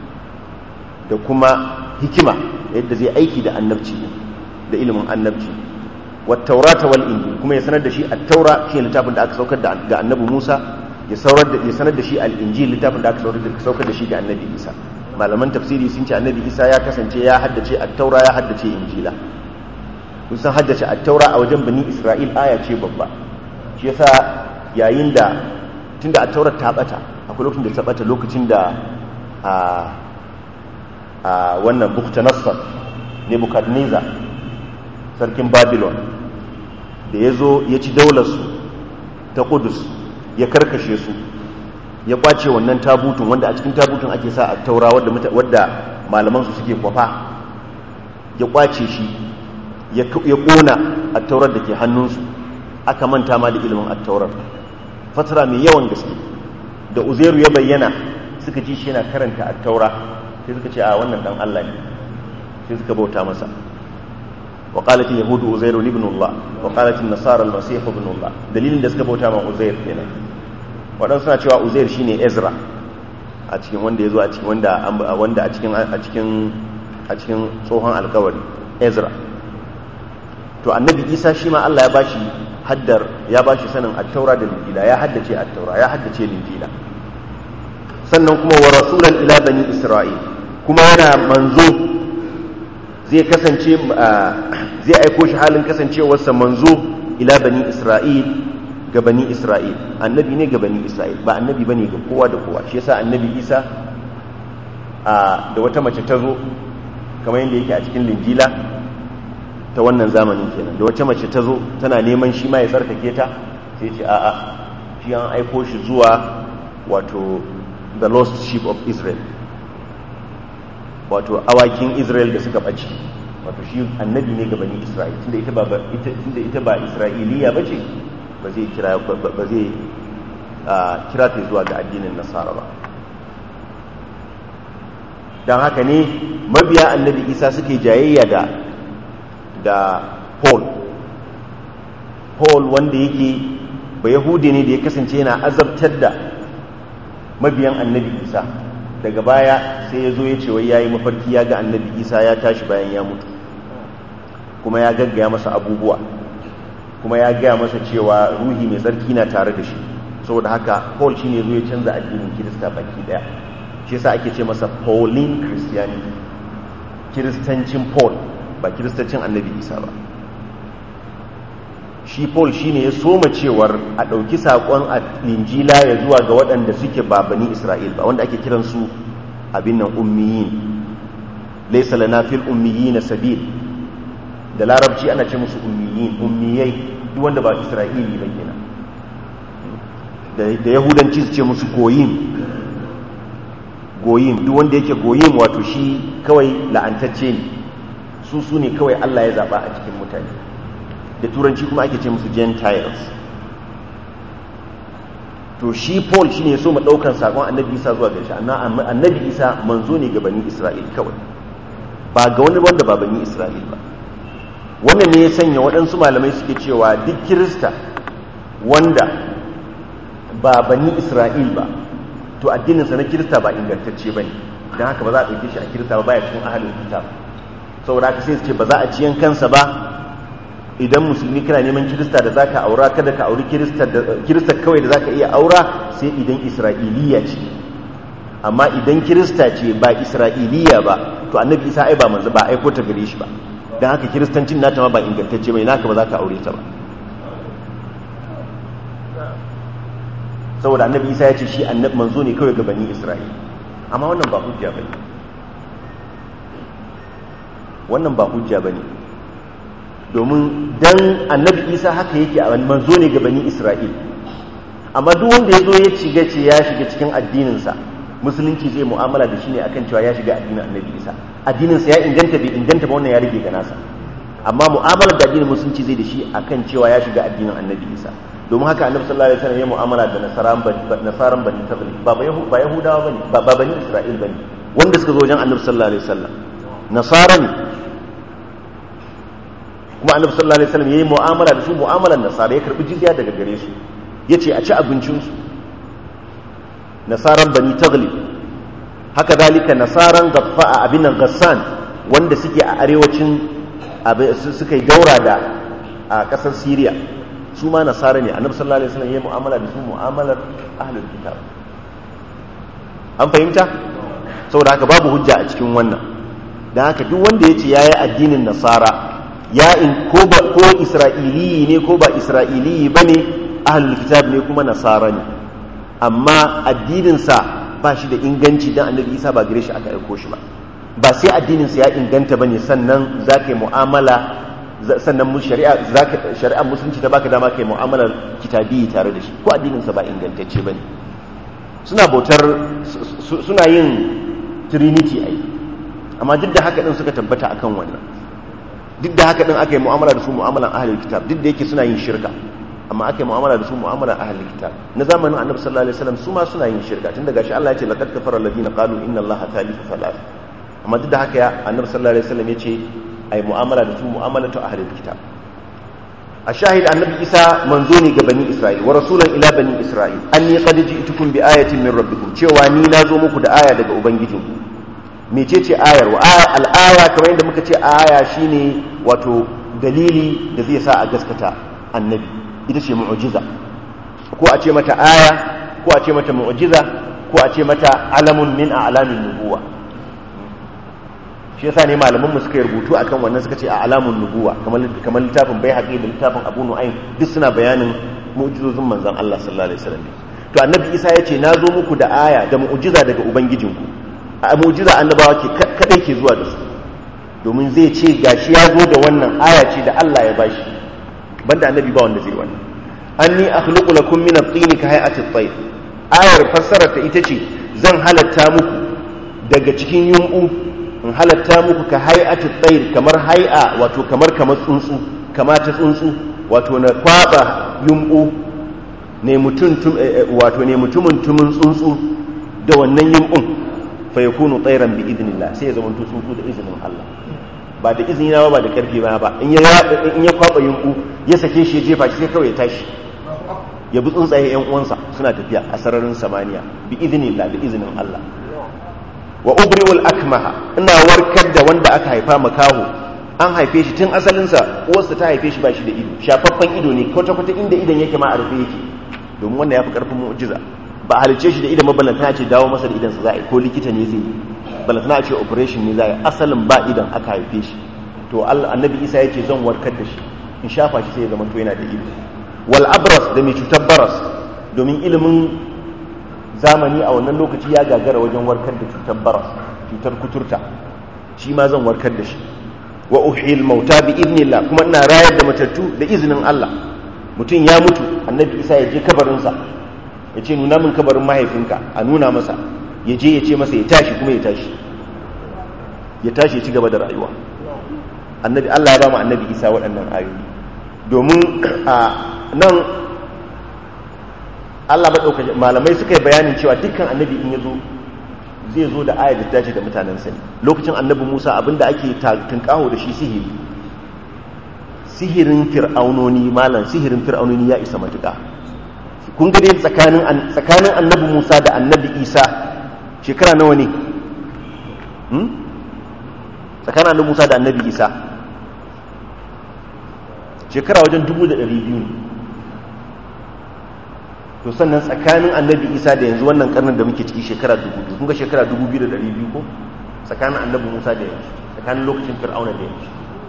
S1: da kuma hikima yadda zai aiki da annabci da ilimin annabci wat taurata wal injil kuma ya sanar da shi at-taura shi littafin da aka saukar da ga annabi Musa ya saurar da ya sanar da shi al-injil littafin da aka saukar da shi ga annabi Isa malaman tafsiri sun ce annabi Isa ya kasance ya haddace at-taura ya haddace injila kun san haddace at-taura a wajen bani Isra'il aya ce babba shi yasa yayin da tunda at-taura ta bata akwai lokacin da ta bata lokacin da a a wannan Bukhtanasar Nebukadnezar sarkin Babylon da yazo ya ci daular su ta Qudus ya karkashe su ya kwace wannan tabutun wanda a cikin tabutun ake sa at-taura wadda wadda malaman su suke kwafa ya kwace shi ya kona at-taurar da ke hannunsu aka manta ma da ilimin at-taurar fatara mai yawan gaske da Uzairu ya bayyana suka ji shi yana karanta at-taura sai suka ce a wannan dan Allah ne sai suka bauta masa wa qalat al-yahud Uzairu ibn Allah wa qalat an-nasara al-masih ibn Allah dalilin da suka bauta ma Uzair kenan wadan suna cewa Uzair shine Ezra a cikin wanda yazo a cikin wanda wanda a cikin a cikin a cikin tsohon alkawari Ezra to annabi Isa shi ma Allah ya bashi haddar ya bashi sanin at-taura da injila ya haddace at-taura ya haddace injila sannan kuma wa rasulan ila bani Isra'il kuma yana manzo zai kasance zai aiko shi halin kasancewarsa manzo ila bani Isra'il ga bani Isra'il annabi ne ga bani Isra'il ba annabi bane ga kowa da kowa shi yasa annabi Isa da wata mace ta zo kamar yadda yake a cikin linjila ta wannan zamanin kenan da wata mace ta zo tana neman shi ma ya tsarkake ta sai ce a'a shi an aiko shi zuwa wato the lost sheep of Israel wato awakin Israel da suka ɓace wato shi annabi ne ga bani Isra'il tunda ita ba ita tunda ita ba Isra'iliya bace ba zai kira ba zai kira ta zuwa ga addinin Nasara ba dan haka ne mabiya annabi Isa suke jayayya da da Paul Paul wanda yake ba Yahudi ne da ya kasance yana azabtar da mabiyan annabi Isa daga baya sai ya zo ya ce wai yayi mafarki ya ga annabi Isa ya tashi bayan ya mutu kuma ya gaggaya masa abubuwa kuma ya gaya masa cewa ruhi mai tsarki na tare da shi saboda haka Paul shine zo ya canza addinin Kirista baki daya shi yasa ake ce masa Pauline Christianity kiristancin Paul ba kiristancin annabi Isa ba shi Paul shine ya soma cewar a ɗauki saƙon injila ya zuwa ga waɗanda suke ba bani Isra'il ba wanda ake kiransu abin nan ummiyin laysa lana fil ummiyina sabil da larabci ana ce musu ummiyin ummiyai duk wanda ba Isra'ili ba kenan da yahudanci su ce musu goyim goyim duk wanda yake goyim wato shi kawai la'antacce ne su su ne kawai Allah ya zaba a cikin mutane da turanci kuma ake ce musu gentiles to shi Paul shine ya so mu daukan sakon annabi Isa zuwa gare shi annabi Isa manzo ne ga bani Isra'il kawai ba ga wani wanda ba bani Isra'il ba. Wannan ne ya sanya waɗansu malamai suke cewa duk kirista wanda ba bani Isra'il ba to addininsa na kirista ba ingantacce bane, don haka ba za a ɗauke shi a kirista ba baya cikin ahlul kitab. Saboda haka sai su ce ba za a ciyan kansa ba idan musulmi kana neman kirista da zaka aura kada ka auri kirista da kirista kawai da zaka iya aura sai idan Isra'iliya ce, amma idan kirista ce ba Isra'iliya ba to annabi Isa ai ba manzo ba aiko ta gare shi ba, don haka kiristancin nata ma ba ingantacce bai naka ba za ka aure ta ba. Saboda annabi Isa ya ce shi annabi manzo ne kawai ga bani Isra'il, amma wannan ba hujja bane, wannan ba hujja bane domin dan annabi Isa haka yake a manzo ne ga bani Isra'il, amma duk wanda ya zo ya shiga ce ya shiga cikin addininsa musulunci zai mu'amala da shi ne akan cewa ya shiga addinin annabi Isa. Addininsa ya inganta bai inganta ba wannan ya rage ga nasa, amma mu'amalar da addinin musulunci zai da shi akan cewa ya shiga addinin annabi Isa. Domin haka annabi sallallahu alaihi wasallam ya mu'amala da nasaran nasaran bani tabli ba ba yahudawa bane ba ba bani Isra'il bane wanda suka zo wajen annabi sallallahu alaihi wasallam nasara ne, kuma annabi sallallahu alaihi wasallam yayi mu'amala da su mu'amalan nasara, ya karbi jizya daga gare su yace a ci abincin su nasaran bani taghlib. Haka dalika nasaran gaffa abinan gassan wanda suke a arewacin suka yi daura da a kasar Syria, su ma nasara ne. Annabi sallallahu alaihi wasallam yayi mu'amala da su mu'amalar ahlul kitab. An fahimta? Saboda haka babu hujja a cikin wannan. Dan haka duk wanda yace yayi addinin nasara ya in ko ba ko Isra'ili ne ko ba Isra'ili bane ahlul kitab ne kuma nasara ne, amma addininsa ba shi da inganci dan annabi Isa ba gare shi aka aiko shi ba. Ba sai addininsa ya inganta bane sannan zaka yi mu'amala, sannan mu shari'a zaka shari'ar musulunci ta baka dama kai mu'amalar kitabi tare da shi, ko addininsa ba ingantacce bane. Suna bautar suna yin trinity ai, amma duk da haka din suka tabbata akan wannan, duk da haka din aka yi mu'amala da su mu'amalan ahlul kitab, duk da yake suna yin shirka amma aka yi mu'amala da su mu'amalar ahlul kitab. Na zamanin annabi sallallahu alaihi wasallam su ma suna yin shirka, tun daga shi Allah ya ce laqad kafara alladhina qalu inna allaha thalithu thalath, amma duk da haka ya annabi sallallahu alaihi wasallam ya ce ai mu'amala da su mu'amalatu ahlul kitab. A shahid annabi Isa manzo ne ga bani Isra'il wa rasulan ila bani Isra'il anni qad ji'tukum bi ayatin min rabbikum, cewa ni na zo muku da aya daga ubangijinku. Mecece ayar? Wa al-aya kamar yadda muka ce aya shine wato dalili da zai sa a gaskata annabi, ita ce mu'jiza, ko a ce mata aya ko a ce mata mu'jiza ko a ce mata alamun min a'lamin nubuwa. Shi yasa ne malaman mu suka rubutu akan wannan, suka ce a alamun nubuwa, kamar kamar littafin Baihaqi da littafin Abu Nu'aym duk suna bayanin mu'jizozin manzon Allah sallallahu alaihi wasallam. To annabi Isa ya ce na zo muku da aya da mu'jiza daga ubangijinku. A mu'jiza annabawa ke kadai ke zuwa da su, domin zai ce gashi ya zo da wannan aya ce da Allah ya bashi, banda annabi ba wanda zai wannan. Anni akhluqu lakum min at-tin ka hay'ati at-tayr. Ayar fassara ta ita ce zan halatta muku daga cikin yumbu, in halatta muku ka hay'ati at-tayr, kamar hay'a wato kamar kamar tsuntsu, kama ta tsuntsu, wato na kwaba yumbu ne mutun wato ne mutumin tumun tsuntsu da wannan yumbun, fa yakunu tayran bi idnillah, sai ya zama tsuntsu da izinin Allah, ba da izini na ba da karfi ba ba. In ya in ya kwaba yunku ya sake shi ya jefa shi sai kawai ya tashi ya bi tsuntsaye yan uwansa suna tafiya a sararin samaniya bi idnillah, da izinin Allah. Wa ubri'ul akmaha, ina warkar da wanda aka haifa makaho, an haife shi tun asalin sa uwarsa ta haife shi ba shi da ido, shafaffen ido ne kwata kwata inda idan yake ma a rufe yake, domin wanda yafi karfin mu'jiza. Ba halice shi da idan mabalanta ce dawo masa da idan sa za a yi, ko likita ne zai yi, balantana ce operation ne za a yi, asalin ba idan aka haife shi. To Allah annabi Isa ya ce zan warkar da shi, in shafa shi sai ya zama to yana da ido. Wal abras, da mai cutar baras, domin ilimin zamani a wannan lokaci ya gagara wajen warkar da cutar baras, cutar kuturta, shi ma zan warkar da shi. Wa uhyil mauta bi idnillah, kuma ina rayar da matattu da izinin Allah. Mutum ya mutu, annabi Isa ya je kabarinsa ya ce nuna min kabarin mahaifinka, a nuna masa, ya je ya ce masa ya tashi, kuma ya tashi ya tashi ya ci gaba da rayuwa. Annabi Allah ya ba mu annabi Isa waɗannan ayoyi, domin a nan Allah madaukakin malamai suka yi bayanin cewa dukkan annabi in yazo zai zo da ayar da tace da mutanen sa lokacin annabi Musa abinda ake tunkaho da shi sihiri sihirin fir'aunoni malan sihirin fir'aunoni ya isa matuƙa kun ga dai tsakanin tsakanin annabi Musa da annabi Isa shekara nawa ne hmm tsakanin annabi Musa da annabi Isa shekara wajen dubu da ɗari biyu ne to sannan tsakanin annabi Isa da yanzu wannan karnin da muke ciki shekara dubu biyu kun ga shekara dubu biyu da ɗari biyu ko tsakanin annabi Musa da yanzu tsakanin lokacin fir'auna da yanzu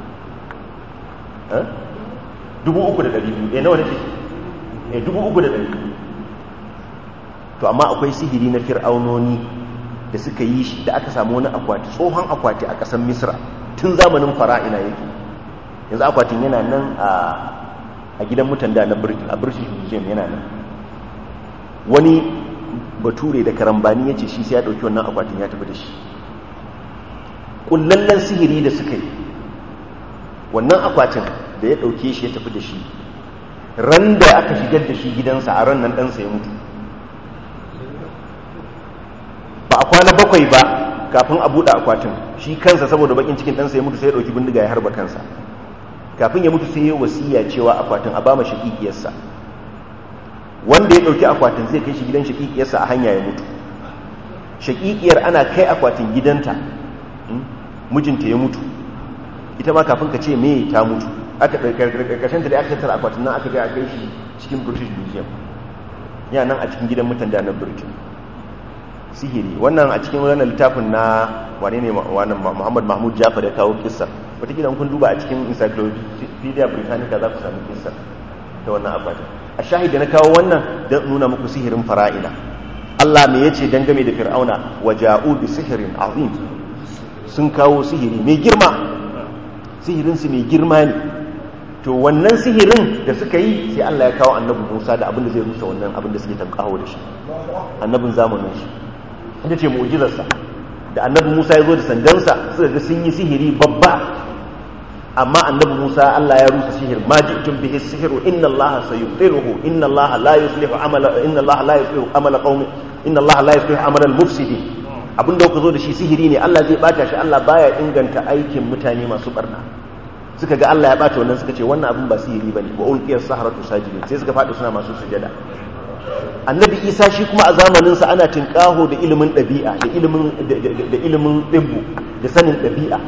S1: dubu uku da ɗari biyu eh nawa ne eh dubu uku da ɗari biyu to amma akwai sihiri na fir'aunoni da suka yi shi da aka samu wani akwati tsohon akwati a ƙasar Misra tun zamanin fara'ina yake yanzu akwatin yana nan a gidan mutan da na British Museum yana nan wani bature da karambani ya ce shi sai ya ɗauki wannan akwatin ya tafi da shi ƙullallen sihiri da suka yi wannan akwatin da ya ɗauke shi ya tafi da shi ran da aka shigar da shi gidansa a ran nan ɗansa ya mutu ba a kwana bakwai ba kafin a buɗe akwatin shi kansa saboda bakin cikin ɗansa ya mutu sai ya ɗauki bindiga ya harba kansa kafin ya mutu sai ya wasiya cewa akwatin a bama shaƙiƙiyarsa wanda ya ɗauki akwatin zai kai shi gidan shaƙiƙiyarsa a hanya ya mutu shaƙiƙiyar ana kai akwatin gidanta mijinta ya mutu ita ma kafin ka ce me ta mutu aka ƙarƙashin ta da aka tattara akwatin nan aka ga a kai shi cikin British Museum yana nan a cikin gidan mutan da na Britain sihiri wannan a cikin wannan littafin na wane ne wannan Muhammad Mahmud Jafar ya kawo kissa wataƙila kun duba a cikin Encyclopedia Britannica za ku sami kissa ta wannan akwatin a shahida na kawo wannan don nuna muku sihirin fara'ina Allah me yace dangane da Fir'auna waja'u bi sihirin azim sun kawo sihiri mai girma sihirinsu mai girma ne to wannan sihirin da suka yi sai Allah ya kawo annabi Musa da abin da zai rusa wannan abin da suke tankaho da shi annabin zamanin shi ita ce mu'jizarsa da annabi Musa ya zo da sandansa suka ga sun yi sihiri babba amma annabi Musa Allah ya rusa sihir ma ji'tum bihi sihru inna Allah sayubtiluhu inna Allah la yuslihu amala inna Allah la yuslihu amala qaumi inna Allah la yuslihu amala al-mufsidin abinda kuka zo da shi sihiri ne Allah zai bata shi Allah baya inganta aikin mutane masu barna suka ga Allah ya bata wannan suka ce wannan abin ba sihiri bane wa ulqiyas saharatu sajidin sai suka fadi suna masu sujada annabi Isa shi kuma a zamanin sa ana tinkaho da ilimin dabi'a da ilimin da ilimin dibbu da sanin dabi'a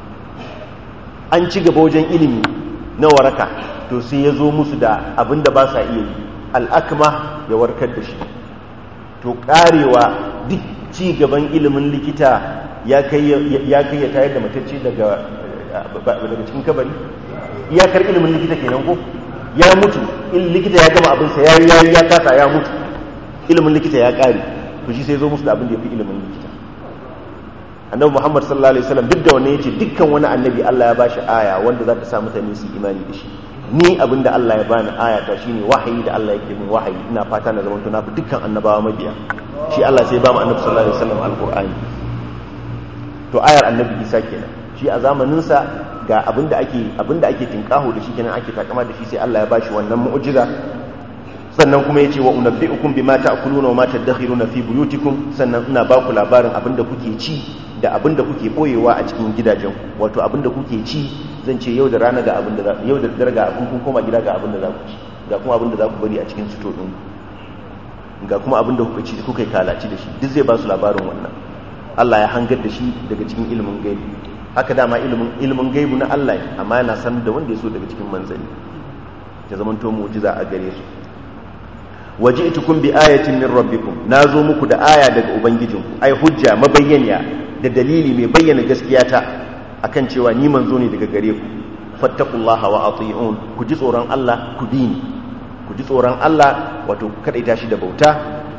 S1: an ci gaba wajen ilimi na waraka to sai ya zo musu da abinda ba sa iya yi al-akma ya warkar da shi to karewa duk ci gaban ilimin likita ya kai ya tayar da matacce daga daga cikin kabari iyakar ilimin likita kenan ko ya mutu in likita ya gama abinsa ya yi ya kasa ya mutu ilimin likita ya kare to shi sai zo musu da abin da ya fi ilimin likita annabi Muhammad sallallahu alaihi wasallam duk da wannan yace dukkan wani annabi Allah ya bashi aya wanda za ta sa mutane su imani da shi ni abinda Allah ya bani aya ta shine wahayi da Allah yake min wahayi ina fata na zaman to na fi dukkan annabawa mabiya shi Allah sai ba mu annabi sallallahu alaihi wasallam alqur'ani to ayar annabi Isa kenan shi a zamanin sa ga abinda ake abinda ake tinkaho da shi kenan ake takama da shi sai Allah ya bashi wannan mu'jiza sannan kuma yace wa unabbiukum bima ta'kuluna wa ma tadakhiruna fi buyutikum sannan ina ba ku labarin abinda kuke ci da abinda kuke boyewa a cikin gidajen wato abinda kuke ci zan ce yau da rana ga abinda yau da dare ga abin kun koma gida ga abinda za ku ci ga kuma abinda za ku bari a cikin sito din ga kuma abinda kuka ci kuka kalaci da shi duk zai ba su labarin wannan Allah ya hangar da shi daga cikin ilimin gaibi haka dama ilimin ilimin gaibi na Allah amma yana sanar da wanda ya so daga cikin manzali ya zamanto mu'jiza a gare su waji'tukum bi ayatin min rabbikum nazo muku da aya daga ubangijinku ai hujja mabayyaniya da dalili mai bayyana gaskiya ta akan cewa ni manzo ne daga gare ku fattaqullaha wa ati'un ku ji tsoron Allah ku bi ni ku ji tsoron Allah wato ku kadaita shi da bauta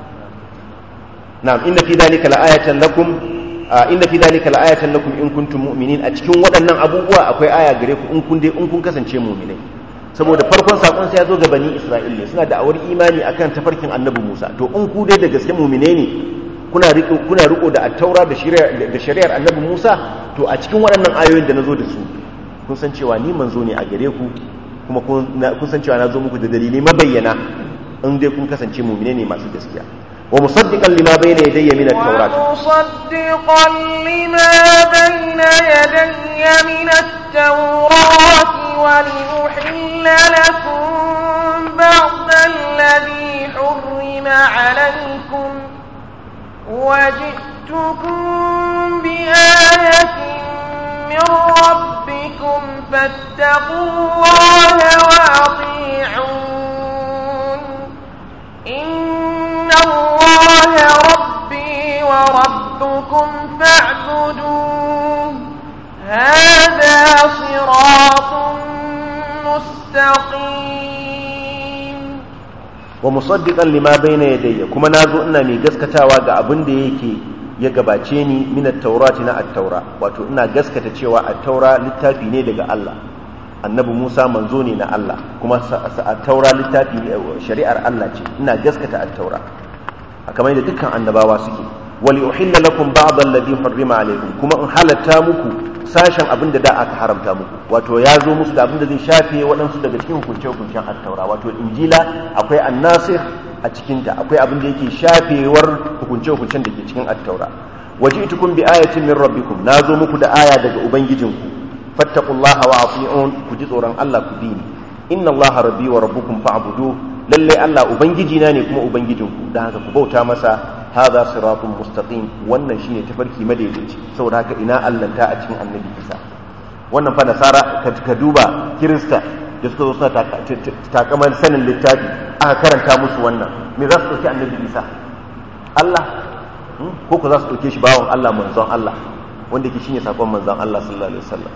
S1: na'am inna fi dhalika la'ayatan lakum inna fi dhalika la'ayatan lakum in kuntum mu'minin a cikin waɗannan abubuwa akwai aya gare ku in kun dai in kun kasance mu'minai saboda farkon sakon sai ya zo ga bani Isra'ila suna da awar imani akan tafarkin annabi Musa to in ku dai da gaske mu'minai ne kuna riko kuna riko da at-taura da shari'ar da shari'ar annabi Musa to a cikin waɗannan ayoyin da nazo da su kun san cewa ni manzo ne a gare ku kuma kun san cewa nazo muku da dalilai mabayyana in dai kun kasance mu'mine ne masu gaskiya wa musaddiqan lima bayna yadayya min at-taurat
S2: wa musaddiqan lima bayna yadayya min at-taurat wa liuhilla lakum ba'da alladhi hurrima 'alaykum wa ji'tukum bi ayatin min rabbikum fattaqullaha wa ati'un inna allaha rabbi wa rabbukum fa'buduhu hadha siratun mustaqim
S1: wa musaddiqan lima bayna yadayya kuma nazo ina mai gaskatawa ga abin da yake ya gabace ni min at-taurati na at-taura wato ina gaskata cewa at-taura littafi ne daga Allah annabi Musa manzo ne na Allah kuma at-taura littafi shari'ar Allah ce ina gaskata at-taura kamar da dukkan annabawa suke wali uhilla lakum ba'd alladhi harrima alaykum kuma in halatta muku sashen abinda da aka haramta muku wato ya zo musu da abinda zai shafe waɗansu daga cikin hukunce-hukuncen at-taura wato injila akwai an-nasikh a cikinta akwai abin da yake shafewar hukunce-hukuncen da ke cikin at-taura waji'tukum bi ayatin min rabbikum nazo muku da aya daga ubangijinku fattaqullaha wa ati'un ku ji tsoron Allah ku bi ni inna allaha rabbi wa rabbukum fa'budu lalle Allah ubangiji na ne kuma ubangijinku dan haka ku bauta masa hadha siratun mustaqim wannan shine tafarki madaidaici saboda haka ina allanta a cikin annabi Isa wannan fa nasara ka duba kirista da suka zo suna takamar sanin littafi aka karanta musu wannan me za su ɗauki annabi Isa Allah ko ku za su ɗauke shi bawan Allah manzon Allah wanda ke shine sakon manzon Allah sallallahu alaihi wasallam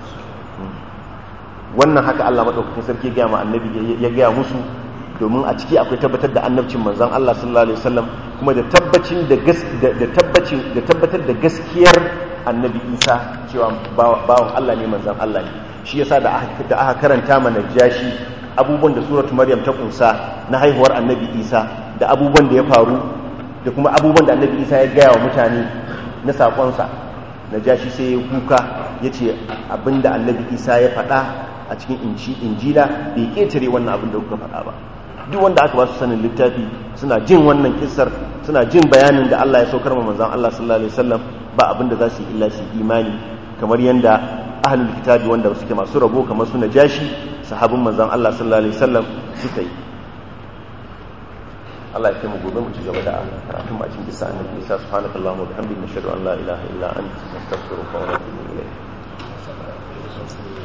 S1: wannan haka Allah madaukakin sarki ya ga ma annabi ya ga musu domin a ciki akwai tabbatar da annabcin manzon Allah sallallahu alaihi wasallam kuma da tabbacin da da tabbacin da tabbatar da gaskiyar annabi Isa cewa bawan Allah ne manzon Allah ne shi yasa da aka karanta mana jashi abubuwan da suratul maryam ta kunsa na haihuwar annabi Isa da abubuwan da ya faru da kuma abubuwan da annabi Isa ya gaya wa mutane na sakonsa najashi sai ya kuka yace abinda annabi Isa ya faɗa a cikin injila bai ketare wannan abin da kuka faɗa ba duk wanda aka ba su sanin littafi suna jin wannan kissar suna jin bayanin da Allah ya saukar wa manzon Allah sallallahu alaihi wasallam ba abin da za su yi illa su imani kamar yanda ahlul kitabi wanda suke masu rabo kamar su najashi sahabin manzon Allah sallallahu alaihi wasallam suka yi Allah ya kaimu gobe mu ci gaba da karatun bakin kissa annabi Isa subhanakallahumma wa bihamdika nashhadu an la ilaha illa anta nastaghfiruka wa natubu ilayk